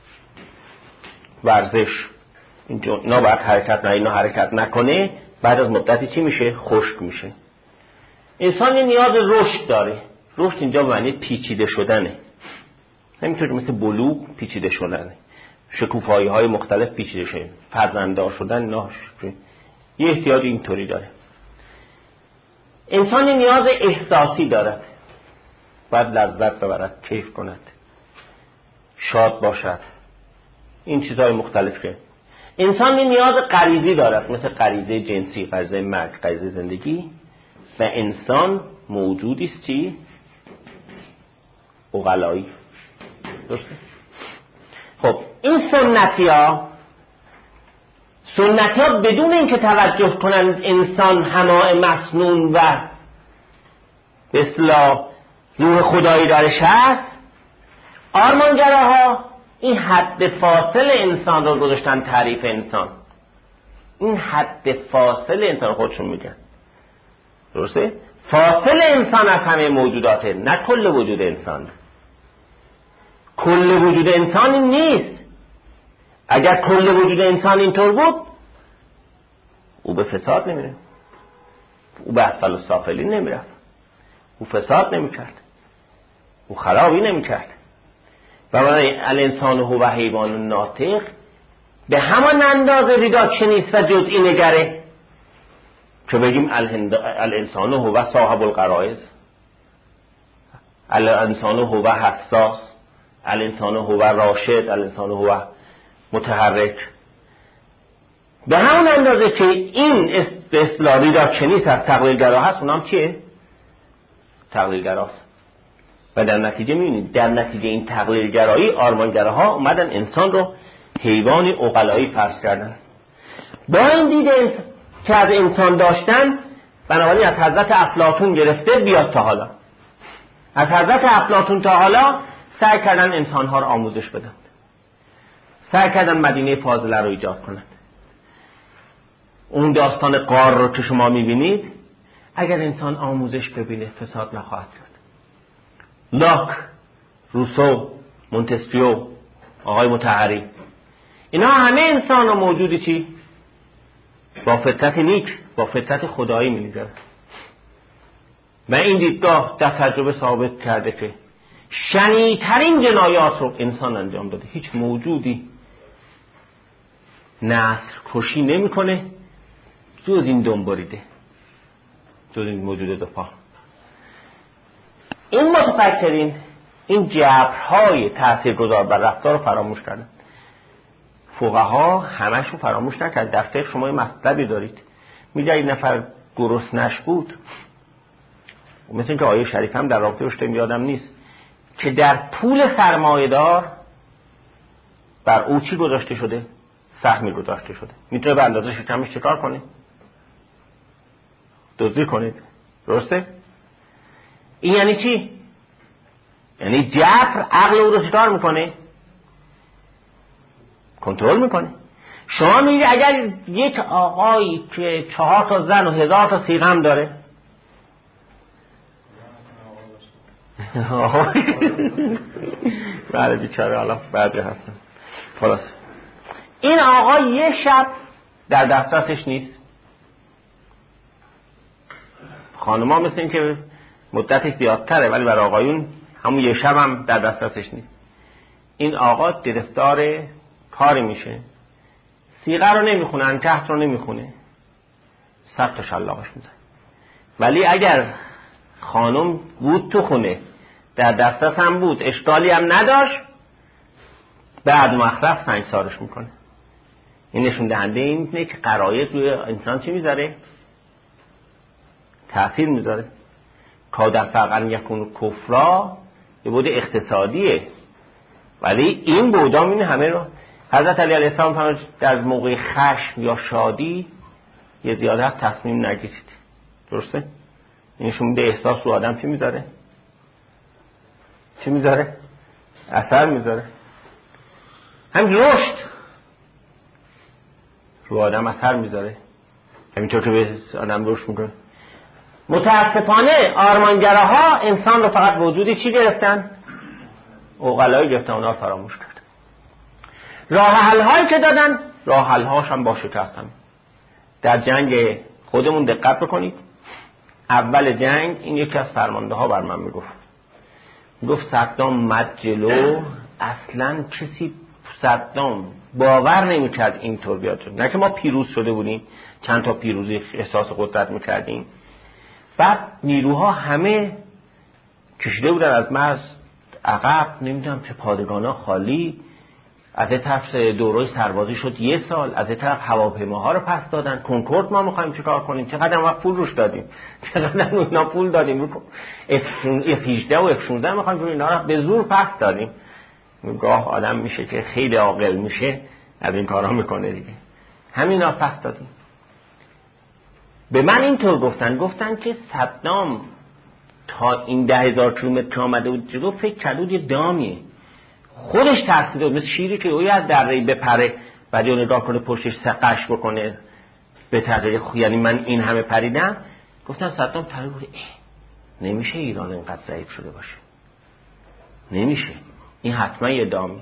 ورزش، اینجا اینا باید حرکت نه، اینا حرکت نکنه بعد از مدتی چی میشه؟ خشک میشه. انسان یه نیاز رشد داره. رشد اینجا به معنی پیچیده شدنه، همینطور که مثل بلوغ پیچیده شدنه، شکوفایی های مختلف پیچیده شدن، فرزنددار شدن، ناش یه احتیاج اینطوری داره. انسان یه نیاز احساسی دارد، باید لذت ببرد، کیف کند، شاد باشد، این چیزهای مختلف که انسان یه نیاز غریزی دارد، مثل غریزه جنسی، غریزه مرگ، غریزه زندگی. و انسان موجودی است چی؟ عقلایی. درسته؟ خب این سنتی ها سنتی ها بدون اینکه توجه کنند انسان همای مسنون و به اصطلاح روح خدایی دارش هست، آرمانگراها این حد فاصل انسان رو گذاشتن تعریف انسان. این حد فاصل انسان خودشون میگن، درسته؟ فاصل انسان از همه موجوداته، نه کل وجود انسان. کل وجود انسان این نیست. اگر کل وجود انسان اینطور بود، او به فساد نمیره، او به اسفل السافلین نمیرفت، او فساد نمیکرد، او خرابی نمیکرد. و برای الانسان هو حیوان ناطق به همان اندازه ریداکشنیست و جزئی نگره که بگیم الانسان هو صاحب الغرائز، الانسان هو حساس، الانسان هو راشد، الانسان هو متحرک. به همون اندازه که این به اصطلاح ریداکشنیست از تقلیلگرا هست، اونم چیه؟ تقلیلگراست. و در نتیجه میبینید در نتیجه این تقلیلگرایی آرمانگراها اومدن انسان رو حیوانی عقلایی فرض کردن. با این دید که از انسان داشتن، بنابراین از حضرت افلاطون گرفته بیاد تا حالا، از حضرت افلاطون تا حالا سعی کردن انسانها رو آموزش بدن، سعی کردن مدینه فاضله رو ایجاد کنند. اون داستان غار رو که شما میبینید، اگر انسان آموزش ببینه فساد نخواهد کرد. لاک، روسو، مونتسکیو، آقای مطهری، اینا همه انسان رو موجودی چی؟ با فطرت نیک، با فطرت خدایی می‌نگرن. و این دیدگاه در تجربه ثابت کرده که شنیع‌ترین جنایات رو انسان انجام داده. هیچ موجودی نسل کشی نمی‌کنه جز این دنباریده، جز این موجود دو پا. این متفکرین این جبرهای تاثیرگذار بر رفتار رو فراموش کردن. فقها همشون فراموش نکرد. در فقه شما یه مطلبی دارید، میگه این نفر گرسنش بود، مثل اینکه آیه شریف هم در رابطه روش یادم نیست، که در پول سرمایه‌دار بر او چی گذاشته شده؟ سهمی گذاشته شده. میتونه به اندازه شکمش چیکار کنه؟ دزدی کنید. درسته؟ این یعنی چی؟ یعنی جبر عقل او رو چیکار میکنه؟ کنترل میکنه. شما میگید اگر یک آقایی که چهار تا زن و هزار تا سیغم داره، بله بیچاره حالا بعدی هستن، خلاص این آقا یه شب در دسترسش نیست. خانم‌ها مثل این که مدتش زیادتره، ولی برای آقایون همون یه شب هم در دسترسش نیست. این آقا گرفتار کاری میشه، سیغه رو نمیخونه، انکحت رو نمیخونه، صد تا شلاقش میزن. ولی اگر خانم بود تو خونه، در دسترس هم بود، اشکالی هم نداشت، بعد مصرف سنگسارش میکنه. این نشون دهنده اینه که غرایز روی انسان چی میذاره؟ تأثیر میذاره. کادر فقر یکون کفرا یه بود اقتصادیه، ولی این بودام این همه رو حضرت علی علیه السلام فرمود در موقع خشم یا شادی یه زیادت تصمیم نگیرید. درسته؟ اینشون میده احساس رو آدم چی میذاره؟ چی میذاره؟ اثر میذاره. هم رشد رو آدم اثر میذاره، همینطور که به آدم رشد میکنه. متاسفانه آرمانگراها انسان رو فقط وجودی چی گرفتن؟ عقلایی گرفتن، اونا رو فراموش کرد. راه حل هایی که دادن، راه حل هاش هم با شکست هم. در جنگ خودمون دقت بکنید. اول جنگ این یکی از فرمانده ها بر من میگفت میگفت صدام مد جلو، اصلا کسی صدام باور نمیکرد اینطور بیاد شد. نه که ما پیروز شده بودیم، چند تا پیروزی احساس قدرت میکردیم، بعد نیروها همه کشیده بودن از مرز عقب، نمیدونم چه پادگانا خالی، از این طرف دوره سربازی شد یه سال، از این طرف هواپیماها رو پس دادن، کنکورد ما میخوایم چیکار کنیم، چقدر ما پول روش دادیم، چقدر اینا پول دادیم، اف هجده و اف شانزده میخوایم اینا رو به زور پس دادیم. گاه آدم میشه که خیلی عاقل میشه از این کارا میکنه دیگه. همینا پس دادیم. به من اینطور گفتن گفتن که صدام تا این ده هزار کیلومتر آمده بود جلو، فکر کرده بود یه دامیه، خودش ترسیده بود، مثل شیری که اوی از دره‌ای بپره بعد اون نگاه کنه پشتش سقش بکنه به تغییر. یعنی من این همه پریدم. گفتن صدام ترسیده بود نمیشه ایران اینقدر ضعیف شده باشه، نمیشه، این حتما یه دامی.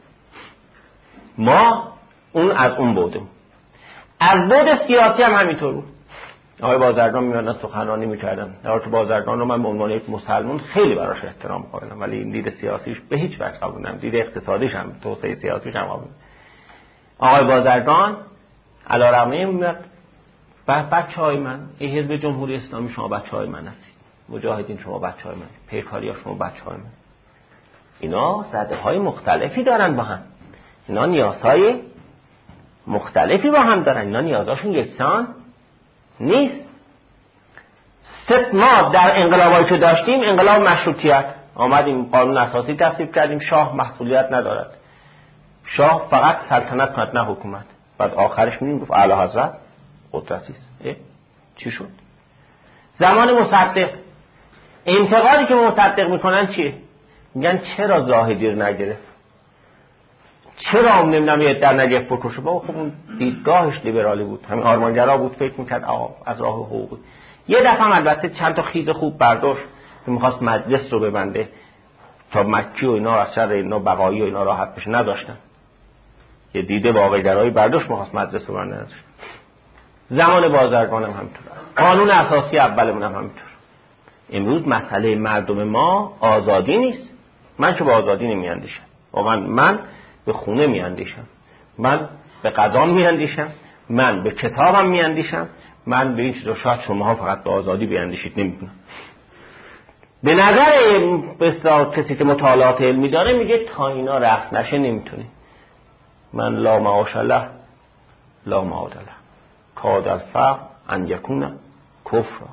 ما اون از اون بودیم. از بود سیاسی هم همینطور بود. آقای بازرگان میادن سخنرانی میکردن، در حالی که بازرگان رو من به عنوان یک مسلمان خیلی براش احترام قائلم، ولی این دید سیاسیش به هیچ وجه قبول نمی‌کنم، دید اقتصادیش هم، توسعه سیاسیش هم قبول. آقای بازرگان علارغم میاد بعد بچهای من، این حزب جمهوری اسلامی شما بچهای من هستید، مجاهدین شما بچهای من، پیکاریا شما بچهای من. اینا زده‌های مختلفی دارن با هم، اینا نیازهای مختلفی با هم دارن، اینا نیازاشون یکسان نیست. ست ما در انقلابایی که داشتیم، انقلاب مشروطیت، آمدیم قانون اساسی تصویب کردیم، شاه مسئولیت ندارد، شاه فقط سلطنت کند نه حکومت. بعد آخرش میگیم گفت اعلی حضرت قدرتی است. چی شد؟ زمان مصدق انتقادی که مصدق میکنن چیه؟ میگن چرا زاهدی رو نگرفت، چرا هم نمیدونم یه در نگرفت بکشه. با خب اون دیدگاهش لیبرالی بود، همین آرمانگرا بود، فکر میکرد آقا از راه حقوق بود. یه دفعه البته چند تا خیز خوب برداشت که میخواست مجلس رو ببنده تا مکی و اینا از شر اینا بقایی و اینا راحت بشه، نداشتن. یه دیده واقع‌گرایی برداشت، میخواست مجلس رو ببنده، نداشت. زمان بازرگان هم همینطور، قانون اساسی اولمون هم همینطور. امروز مسئله مردم ما آزادی نیست. من که به آزادی نمیاندیشم، واقعا من به خونه میاندیشم، من به قضا میاندیشم، من به کتابم میاندیشم، من به این چیزا شاید شماها فقط به آزادی بیاندیشید نمیدونم. به نظر بسیار کسی که مطالعات علمی داره میگه تا اینا رفت نشه نمیتونی. من لا معاش له لا معاد له کاد الفقر ان یکون کفر.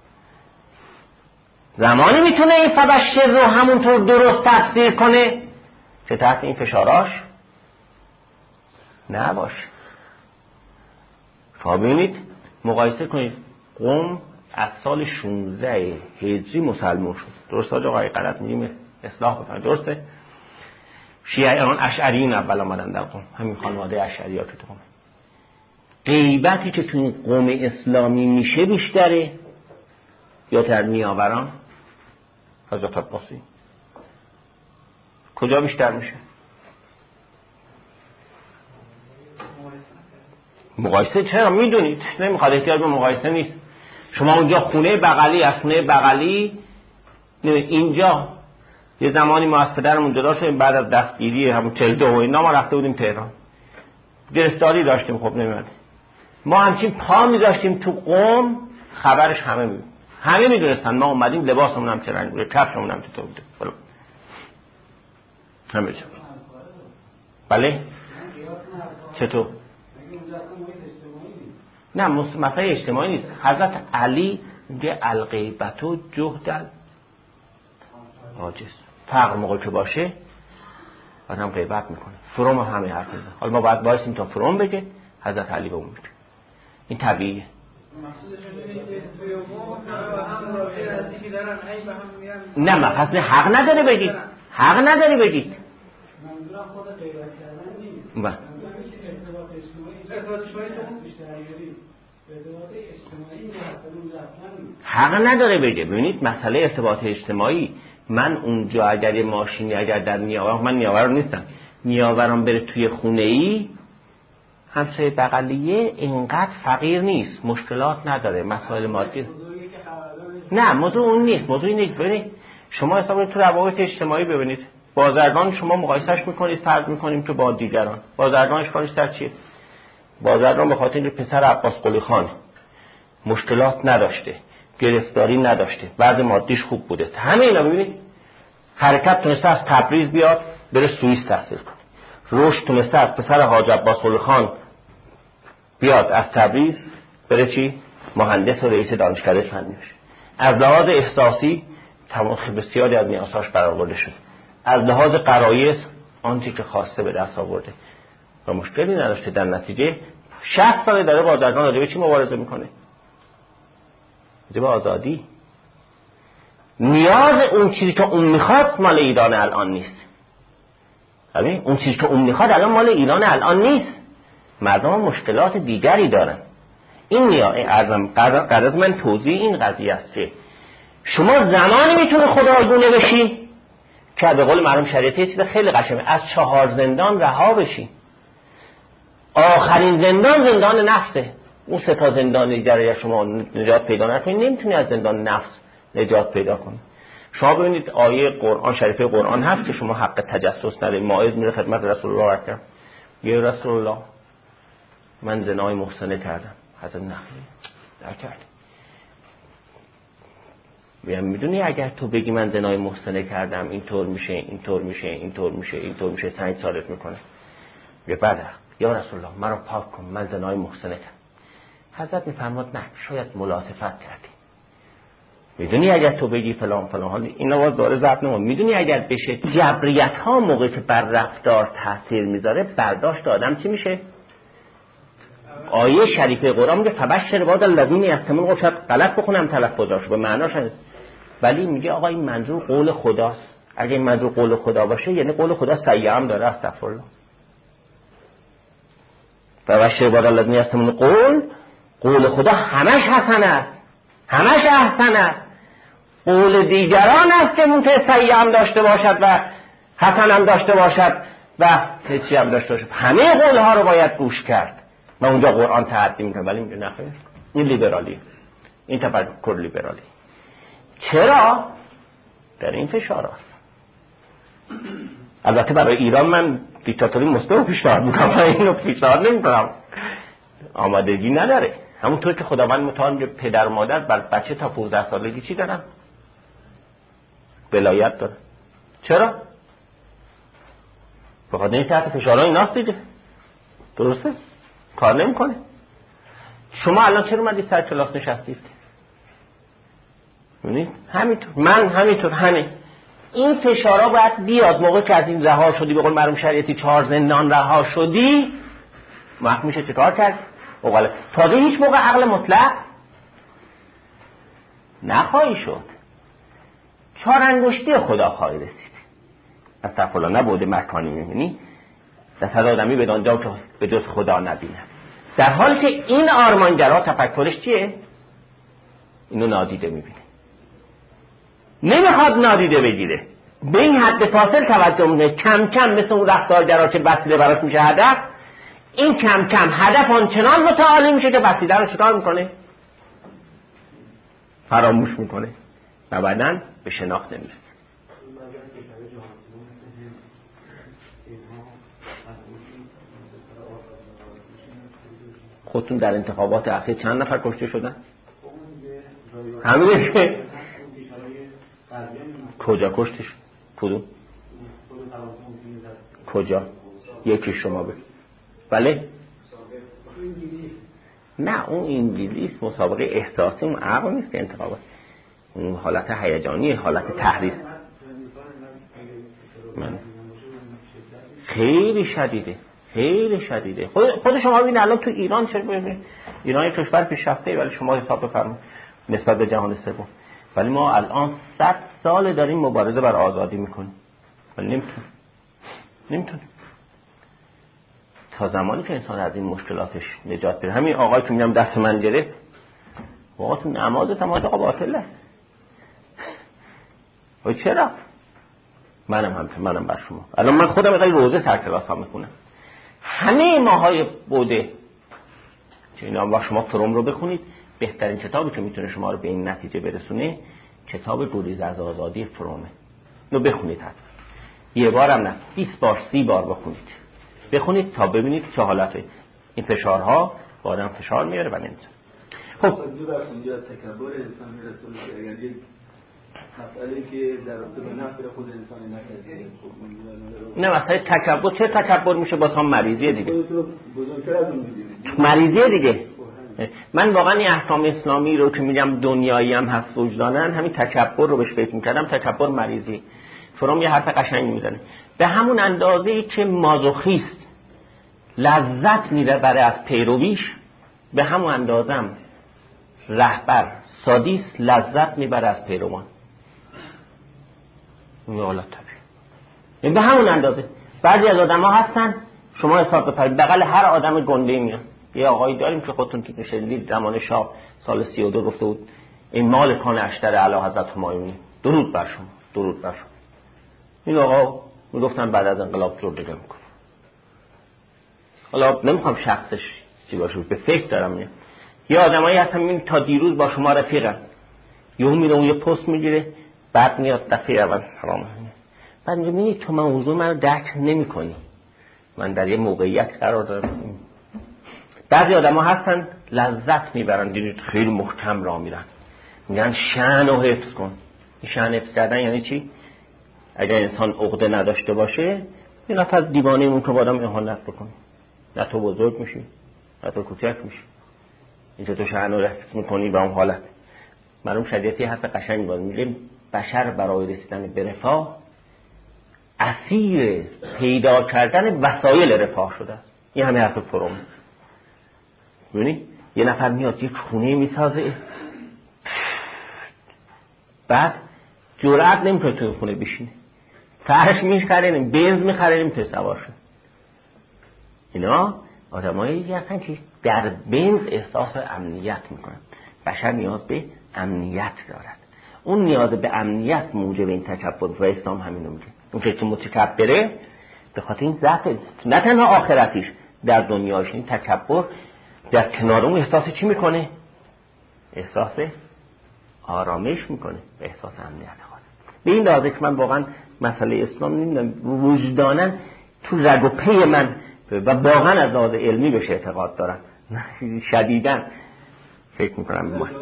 زمانی میتونه این فبشر رو همونطور درست تفسیر کنه که تحت این فشاراش نباشه. شما ببینید مقایسه کنید، قوم از سال شانزده هجری مسلمان شد، درست آجا آقای غلط میگیم اصلاح بکنید، درسته؟ شیعیان اشعریین اول آمدن در قوم، همین خانواده اشعریات تو قوم. غیبتی که تو این قوم اسلامی میشه بیشتره یا در نیاوران حضرت عباسی؟ کجا بیشتر میشه؟ مقایسه چرا؟ میدونید نمیخواد، احتیاج به مقایسه نیست. شما اونجا خونه بغلی از خونه بغلی، اینجا یه زمانی ما از پدرمون جدا شدیم بعد از دستگیری همون چهل دو و اینا، ما رفته بودیم تهران، گرفتاری داشتیم، خب نمیاد ما همچین پا میذاشتیم تو قوم، خبرش همه میبود. همه میدونستن ما اومدیم لباسمون هم چه رنگ بوده، کفشمون هم چطور بوده. بله همه چه. بله چطور؟ نه مسئله اجتماعی نیست. حضرت علی میگه الغیبتو جهد عاجز. فقر موقع که باشه آدم غیبت میکنه. فروم همه حرف میزنه. حالا ما باید وایسیم تا فروم بگه، حضرت علی به اون میگه. این طبیعیه. نه مقصد حق نداره بگید. حق نداره بگید. منظورم خود غیبت کردن نیست. بله. ارتباط اجتماعی ارتباط اجتماعی تو بیشتری ارتباط اجتماعی نیست. حق نداره بگه. ببینید مسئله ارتباط اجتماعی، من اونجا اگر یه ماشینی اگر در نیاورم، من نیاورم نیستم، نیاورم بره توی خونه ای، همسایه بغلیه اینقدر فقیر نیست، مشکلات نداره، مسائل مادی نه، موضوع اون نیست. موضوع اینه ببینید شما حساب کنید تو روابط اجتماعی ببینید بازرگان شما مقایسهش میکنید، فرض میکنیم که با دیگران، بازرگانش کارش در چیه؟ بازرگان به خاطر اینکه پسر عباس قلی خان مشکلات نداشته، گرفتاری نداشته، وضع مادیش خوب بوده، همه اینا ببینید حرکت تونسته از تبریز بیاد بره سوئیس تحصیل کنه، رشد تونسته از پسر حاج عباس قلی خان بیاد از تبریز بره چی؟ مهندس و رئیس دانشکده فنی بشه. از لحاظ احساسی تمام بسیاری از نیازهاش برآورده شد. از لحاظ غرایز آنچه که خواسته به دست آورده و مشکلی نداشته. در نتیجه شصت سال داره بازرگان راجع به چی مبارزه میکنه؟ راجع به آزادی. نیاز اون چیزی که اون میخواد مال ایران الان نیست. ببین اون چیزی که اون میخواد الان مال ایران الان نیست. مردم مشکلات دیگری دارن. این نیاز ارزم قرار من توضیح این قضیه است که شما زمانی میتونه خداگونه بشی که به قول مرحوم شریعتی چیز خیلی قشنگه، از چهار زندان رها بشی. آخرین زندان زندان نفسه. اون سه تا زندان دیگه شما نجات پیدا نکنید نمیتونی از زندان نفس نجات پیدا کنی. شما ببینید آیه قرآن شریفه قرآن هست که شما حق تجسس ندارید. ماعز میره خدمت رسول الله اکرم، یه رسول الله من زنای محسنه کردم. حضرت نه نکرد. میگم میدونی اگر تو بگی من زنای محسنه کردم اینطور میشه اینطور میشه اینطور میشه اینطور میشه سنگ سالت میکنه. میگه بله یا رسول الله مرا پاک کن من زنای محسنه کردم. حضرت میفرماد نه شاید ملاطفت کردی. میدونی اگر تو بگی فلان فلان حال این آواز داره ضبط نمون. میدونی اگر بشه جبریت ها موقعی که بر رفتار تاثیر میذاره برداشت آدم چی میشه؟ آیه شریفه قرآن میگه فبشر عباد الذین یستمعون، شاید غلط بخونم تلفظاشو به معناش، ولی میگه آقا این منظور قول خداست. اگه این منظور قول خدا باشه یعنی قول خدا سیئه هم داره. استغفرالله. فبشر عباد الذین یستمعون قول، قول خدا همش حسن است، همش احسن است. قول دیگران است که ممکنه سیئه هم داشته باشد و حسن هم داشته باشد و هیچی هم داشته باشد. همه قول ها رو باید گوش کرد. من اونجا قرآن تعدی میکنم ولی میگه نخیر، این لیبرالی، این تفکر لیبرالی. چرا؟ در این فشار هست. البته برای ایران من دیکتاتوری مستقیم پیشنهاد میکنم، اینو پیشنهاد نمیکنم، آمادگی نداره. همونطور که خداوند متعال میگه پدر و مادر بر بچه تا پانزده سالگی چی دارن؟ ولایت داره. چرا؟ بخاطر این تحت فشارهای ایناست دیگه. درسته؟ کار نمیکنه. شما الان چرا اومدید سر کلاس نشستید؟ ببینید همینطور، من همینطور، همه این فشارها باید بیاد. موقع که از این رها شدی به قول مرحوم شریعتی چهار زندان رها شدی وقت میشه چه کار کرد؟ اوغاله تازه هیچ موقع عقل مطلق نخواهی شد. چهار انگشتی خدا خواهی رسید. استغفرالله نبوده مکانی میبینی دست آدمی به آنجا که به جز خدا نبینه. در حالی که این آرمانگرا تفکرش چیه؟ اینو نادیده میبینه، نمیخواد نادیده بگیره، به این حد فاصل توجه میکنه. کم کم مثل اون رفتارگرا که وسیله براش میشه هدف، این کم کم هدف آنچنان متعالی میشه که وسیله رو چیکار میکنه؟ فراموش میکنه و بعداً به شناخت نمیرسه. خودتون در انتخابات اخیر چند نفر کشته شدن؟ همینه که کجا کشتش؟ کدوم؟ کجا؟ یکی شما بگید. بله؟ نه اون انگلیس مسابقه احساسی، اون عقل نیست که انتخابات، اون حالت هیجانی، حالت تحریض. من خیلی شدیده، خیلی شدیده. خود خود شما ببین الان تو ایران چه ببین، ایران یک کشور پیشرفته ولی شما حساب بفرمایید نسبت به جهان سوم، ولی ما الان صد سال داریم مبارزه بر آزادی میکنیم ولی نمیتونیم نمیتونیم تا زمانی که انسان از این مشکلاتش نجات بده. همین آقای که میگم دست من گرفت، واقعا تو نمازت هم آقا باطله. و چرا؟ منم هم منم بر شما الان من خودم از روزه سر کلاس ها میخونم، همه ماهای بوده چه اینا با شما فروم رو بخونید، بهترین کتابی که میتونه شما رو به این نتیجه برسونه کتاب گریز از آزادی فرومه. اینو بخونید، حتما یه بارم نه بیست بار سی بار بخونید بخونید تا ببینید چه حالته. این فشارها با آدم فشار میاره و نمیتونه. خب دو بخش اینجا تکبر انسان میرسونه که اگر یک مسئله که در رابطه به نفع خود انسان نکرده، نه مسئله تکبر چه تکبر میشه؟ باز هم مریضیه دیگه، بزرگتر از اون میدونید مریضیه دیگه. من واقعا این احکام اسلامی رو که میگم دنیایی هم هست وجدانن، همین تکبر رو بهش فکر میکردم. تکبر مریضی. فروم یه حرف قشنگ میزنه، به همون اندازه‌ای که مازوخیست لذت میبره از پیرویش، به همون اندازم رهبر سادیست لذت میبره از پیروان. این حالت طبیعی به همون اندازه. بعضی از آدم‌ها هستن شما حساب بفرمایید بغل هر آدم گنده میان. یه آقایی داریم که خودتون که شنیدید زمان شاه سال سی و دو گفته بود این مال کان اشتر اعلی حضرت همایونی، درود بر شما، درود بر شما. این آقا میگفتن بعد از انقلاب جلوگیری میکنه. حالا نمیخوام شخصش چی باشه، به فکر دارم میگم. یه آدمایی هستن این تا دیروز با شما رفیقن، یهو میره اون یه پست میگیره، بعد میاد دفعه اول سلام، بعد میگه ببین تو موضوع منو درک نمیکنی، من در یه موقعیت قرار دارم. بعضی آدم‌ها هستن لذت میبرن، دیدید خیلی محکم راه میرن، میگن شأن رو حفظ کن. این شأن حفظ کردن یعنی چی؟ اگر انسان عقده نداشته باشه یه نفر دیوانه اون که با آدم اهانت بکنه، نه تو بزرگ میشی نه تو کوچک میشی، اینجا تو شأن رو حفظ میکنی به اون حالت. مرحوم شریعتی حرف قشنگی بود، میگه بشر برای رسیدن به رفاه اسیر پیدا کردن وسایل رفاه شده است. این همه حرف فروم. ببینی یه نفر میاد یک خونه میسازه، بعد جرأت نمیکنه توی خونه بشینه، فرش میخره، بنز میخره، نمیتونه سوار شه. اینا آدمایی هستن که در بنز احساس امنیت میکنن. بشر نیاز به امنیت دارد، اون نیاز به امنیت موجب این تکبر و اسلام همینو میگه. اون که متکبره به خاطر این ذات نه تنها آخرتیش در دنیاش، این تکبر در کنار اون احساس چی میکنه؟ احساس آرامش میکنه، به احساس امنیت خواهد. به این لحاظه که من واقعا مسئله اسلام نمیدونم وجدانن تو رگ و پی من و واقعا از لحاظ علمی بهش اعتقاد دارم، شدیداً فکر میکنم. ما گفتیم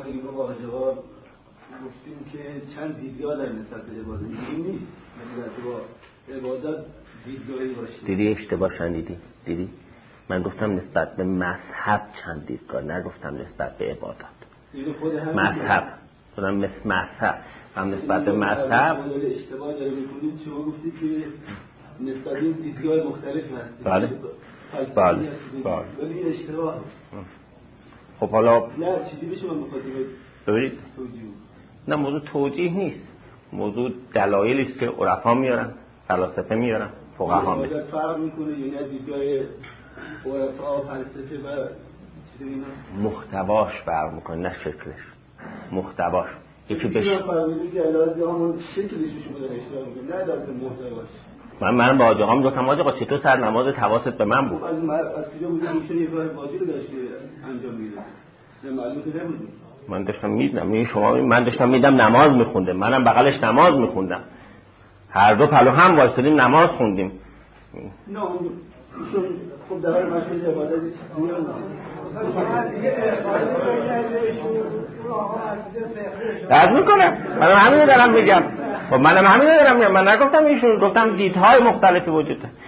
که چند دیدگاه در نسبت به عبادت این نیست، یعنی با عبادت دیدگاهی باشه. دیدی اشتباه شنیدی؟ دیدی؟ من گفتم نسبت به مذهب چند دیدگاه، نگفتم نسبت به عبادت. مذهب خودم مثل مذهب هم نسبت به مذهب اشتباه داره میکنید. شما گفتید که نسبت این دیدگاه مختلف هست. بله بله بله ولی این اشتباه. خب حالا نه چیزی به شما مخاطبه ببینید، نه موضوع توجیه نیست، موضوع دلایلی است که عرفا میارن، فلاسفه میارن، فقها میارن. فرق میکنه یعنی از دیدگاه عرفا، فلسفه و چیزی اینا محتواش فرق میکنه نه شکلش. محتواش یکی بش فرقی که علاوه همون شکلش شما داره اشتباه میکنه، نه لازم محتواش. من من با آقا میگفتم آقا چطور سر نماز حواست به من بود؟ از از کجا بود که یه کار واجبی داشت انجام میداد؟ معلومه که نبود. من داشتم میدم می شما من داشتم میدم نماز میخونده، منم بغلش نماز میخوندم، هر دو پلو هم وایسادیم نماز خوندیم. نه اون خب در حال مشغول عبادت درد میکنم. من همین دارم میگم. خب منم همین دارم میگم. من نگفتم ایشون، گفتم دیدهای مختلفی وجود داره.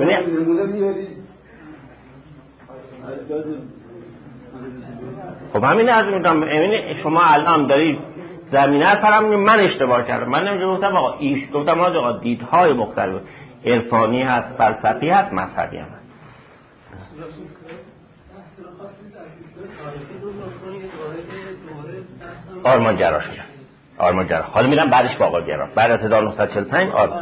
خب همین از میگم. ببین شما الان دارید زمینه فرام میگم من اشتباه کردم. من نمیگم گفتم آقا ایش گفتم آقا دیدهای مختلف عرفانی هست، فلسفی هست، مذهبی هم هست. آرمانگرا شدن. آرمانگرا. حالا میرم بعدش با آقاگرا. بعد از هزار و نهصد و چهل و پنج آرمان.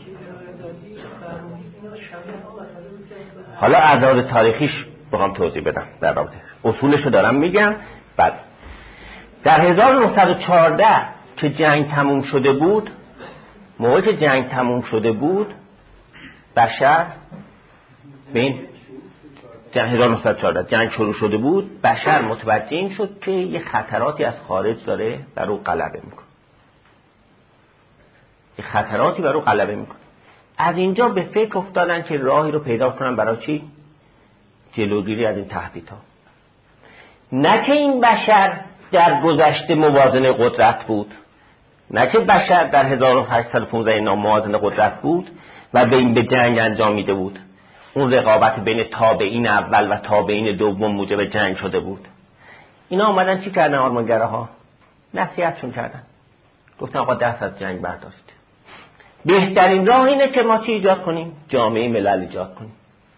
حالا اعداد تاریخیش بخوام توضیح بدم در رابطه. اصولشو دارم میگم. بعد در هزار و نهصد و چهارده که جنگ تموم شده بود، موقعی که جنگ تموم شده بود، بشر بین هزار و نهصد و چهارده جنگ شروع شده بود، بشر متوجه این شد که یه خطراتی از خارج داره بر او غلبه میکنه. یه خطراتی بر او غلبه میکنه. از اینجا به فکر افتادن که راهی رو پیدا کنن برای چی؟ جلوگیری از این تهدیدها. نه که این بشر در گذشته موازن قدرت بود، نه که بشر در هزار و هشتصد و پانزده اینا موازن قدرت بود و به این به جنگ انجام میده بود. اون رقابت بین تابعین اول و تابعین دوم موجب جنگ شده بود. اینا اومدن چی کردن آرمانگراها؟ نصیحتشون کردن. گفتن آقا دست از جنگ بردارید. بهترین راه اینه که ما چی ایجاد کنیم؟ جامعه ملل ایجاد کنیم.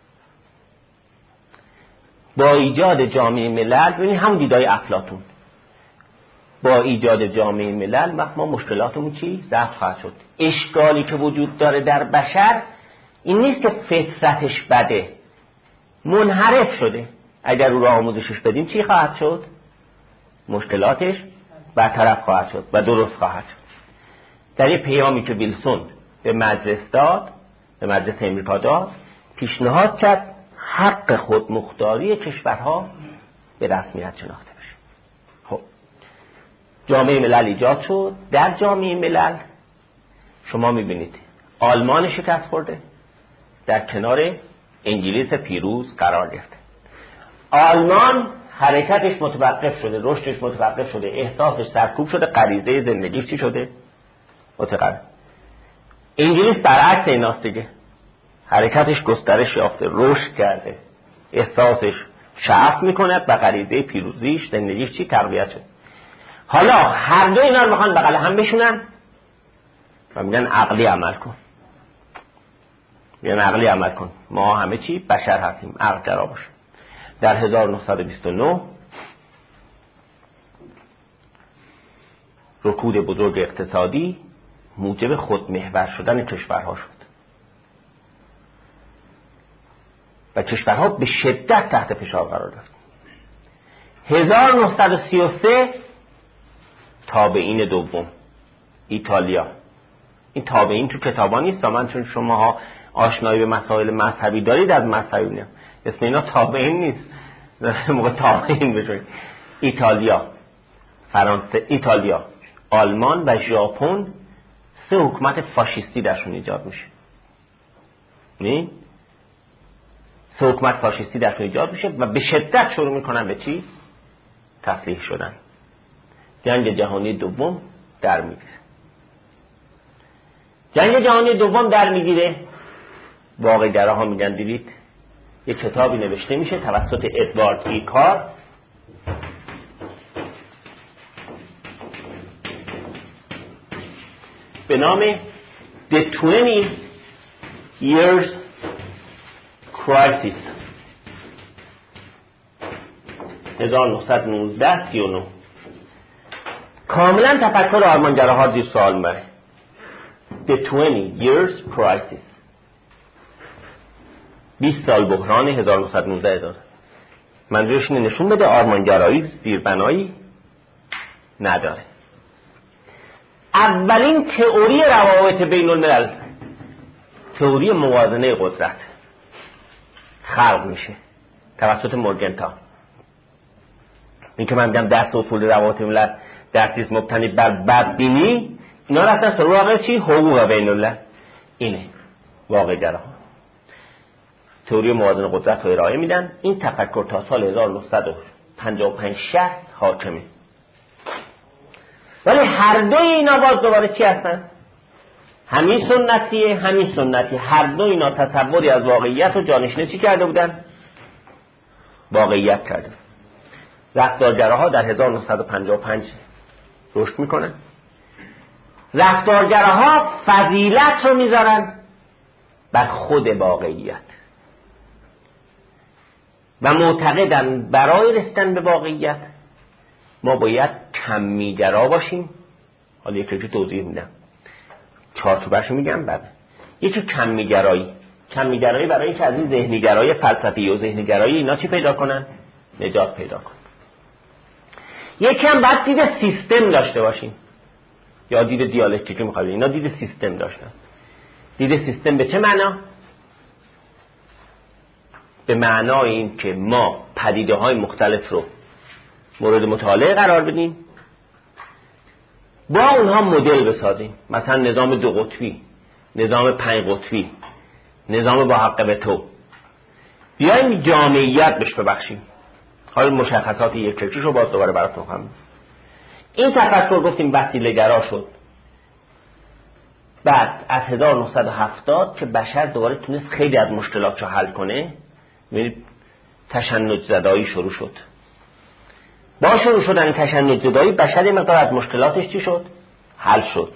با ایجاد جامعه ملل، ببینید همون دیدای افلاطون، با ایجاد جامعه ملل ما مشکلاتمون چی؟ ضعف خواهد شد. اشکالی که وجود داره در بشر این نیست که فطرتش بده، منحرف شده. اگر او را آموزشش بدیم چی خواهد شد؟ مشکلاتش برطرف خواهد شد و درست خواهد شد. در یه پیامی که ویلسون به مجلس داد، به مجلس امریکا داد، پیشنهاد کرد حق خودمختاری کشورها به رسمیت شناخته بشه. خب جامعه ملل ایجاد شد. در جامعه ملل شما میبینید آلمان شکست خورده، در کنار انگلیس پیروز قرار گرفته. آلمان حرکتش متوقف شده، رشدش متوقف شده، احساسش سرکوب شده، غریزه زندگیش چی شده؟ متقلب. انگلیس برعکس ایناست دیگه، حرکتش گسترش یافته، رشد کرده، احساسش شعف میکنه و غریزه پیروزیش زندگیش چی؟ تقویت شده. حالا هر دو اینا رو میخوان بغل هم بشونن و میگن عقلی عمل کن. میگن عقلی عمل کن. ما همه چی بشر هستیم، عقل گرا باشه. در هزار و نهصد و بیست و نه رکود بزرگ اقتصادی موجب خودمحور شدن کشورها شد و کشورها به شدت تحت فشار قرار گرفت. هزار و نهصد و سی و سه تابعین دوم ایتالیا. این تابعین تو کتابا نیست، من چون شماها آشنایی به مسائل مذهبی دارید از مذهبی میگم، اسم اینا تابعین نیست، موقع تابعین بشوید. ایتالیا، فرانسه، ایتالیا، آلمان و ژاپن، سه حکومت فاشیستی درشون ایجاد میشه. نه؟ سه حکومت فاشیستی درشون ایجاد میشه و به شدت شروع میکنن به چی؟ تسلیح شدن. جنگ جهانی دوم در میگیره. جنگ جهانی دوم در میگیره. واقع‌گراها میگن دیدید یک کتابی نوشته میشه توسط ادوارد ای کار به نام The twenty years crisis هزار و نهصد و نوزده سی و نه. کاملا تفکر آرمانگراها زیر سوال میبره. The twenty years crisis، بیست سال بحران هزار و نهصد و نوزده هزار. منظورش اینه نشون بده آرمانگرایی زیربنایی نداره. اولین تئوری روابط بین الملل، تئوری موازنه قدرت، خلق میشه توسط مورگنتان. این که من میگم درس اصول روابط ملل درسیست مبتنی بر بدبینی، اینا رفتن سراغ چی؟ حقوق بین الملل. اینه واقع‌گراها تئوری موازنه قدرت رو ارائه میدن. این تفکر تا سال هزار و نهصد و پنجاه و پنج شصت حاکمه. ولی هر دوی اینا باز دوباره چی هستن؟ همین سنتیه همین سنتی. هر دو اینا تصوری از واقعیت و جانشینی چی کرده بودن؟ واقعیت کرده. رفتارگراها در هزار و نهصد و پنجاه و پنج رشد میکنن. رفتارگراها فضیلت رو میذارن بر خود واقعیت و معتقدن برای رسیدن به واقعیت ما باید کمیگرا باشیم. حالا یک چیزی توضیح میدم، چارچوبش میگم. بعد یکی کمیگرایی. کمیگرایی برای اینکه از این ذهنیگرایی فلسفی و ذهنیگرایی اینا چی پیدا کنن؟ نجات پیدا کنن. یکی هم بعد دید سیستم داشته باشیم یا دید دیالکتیکی میخوایم. اینا دید سیستم داشتن. دید سیستم به چه معنا؟ به معنای این که ما پدیده های مختلف رو مورد مطالعه قرار بدیم، با اونها مدل بسازیم. مثلا نظام دو قطبی، نظام پنج قطبی، نظام با حق به تو، بیایم جامعیت بهش ببخشیم. حالا مشخصات یک کلچیش رو باز دوباره براتون خواهم. این تفکر گفتیم وسیله گرا شد. بعد از هزار و نهصد و هفتاد که بشر دوباره تونست خیلی از مشکلات رو حل کنه، ببینید تشنج زدایی شروع شد. با شروع شدن تشنج زدایی بشر مقدار از مشکلاتش چی شد؟ حل شد.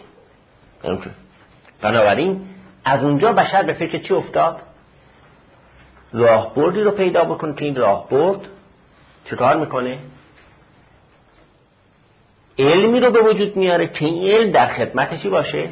بنابراین از اونجا بشر به فکر چی افتاد؟ راهبردی رو پیدا بکن که این راهبرد چیکار میکنه؟ علمی رو به وجود میاره که این علم در خدمت چی باشه؟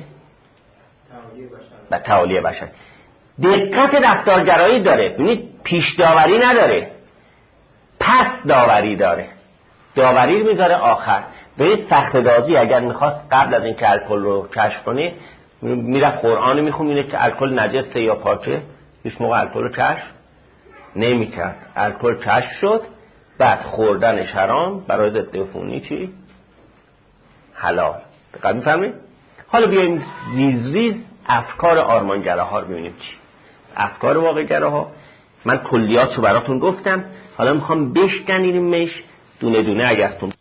و تعالی بشر. دقت رفتارگرایی داره. ببینید پیش داوری نداره، پس داوری داره. داوری رو میذاره آخر. ببینید سخت‌دازی اگر میخواست قبل از این که الکل رو کشف کنه میره قرآن رو میخونه که الکل نجسه یا پاکه، هیچ موقع الکل رو کشف نمیکرد. الکل کشف شد، بعد خوردنش حرام، برای ضد عفونی چی؟ حلال. دقیق میفهمید؟ حالا بیاییم ریز ریز افکار آرمانگراها رو ببینیم چی. افکار واقع‌گراها من کلیاتشو براتون گفتم، حالا میخوام بشکنیمش دونه دونه اگرتون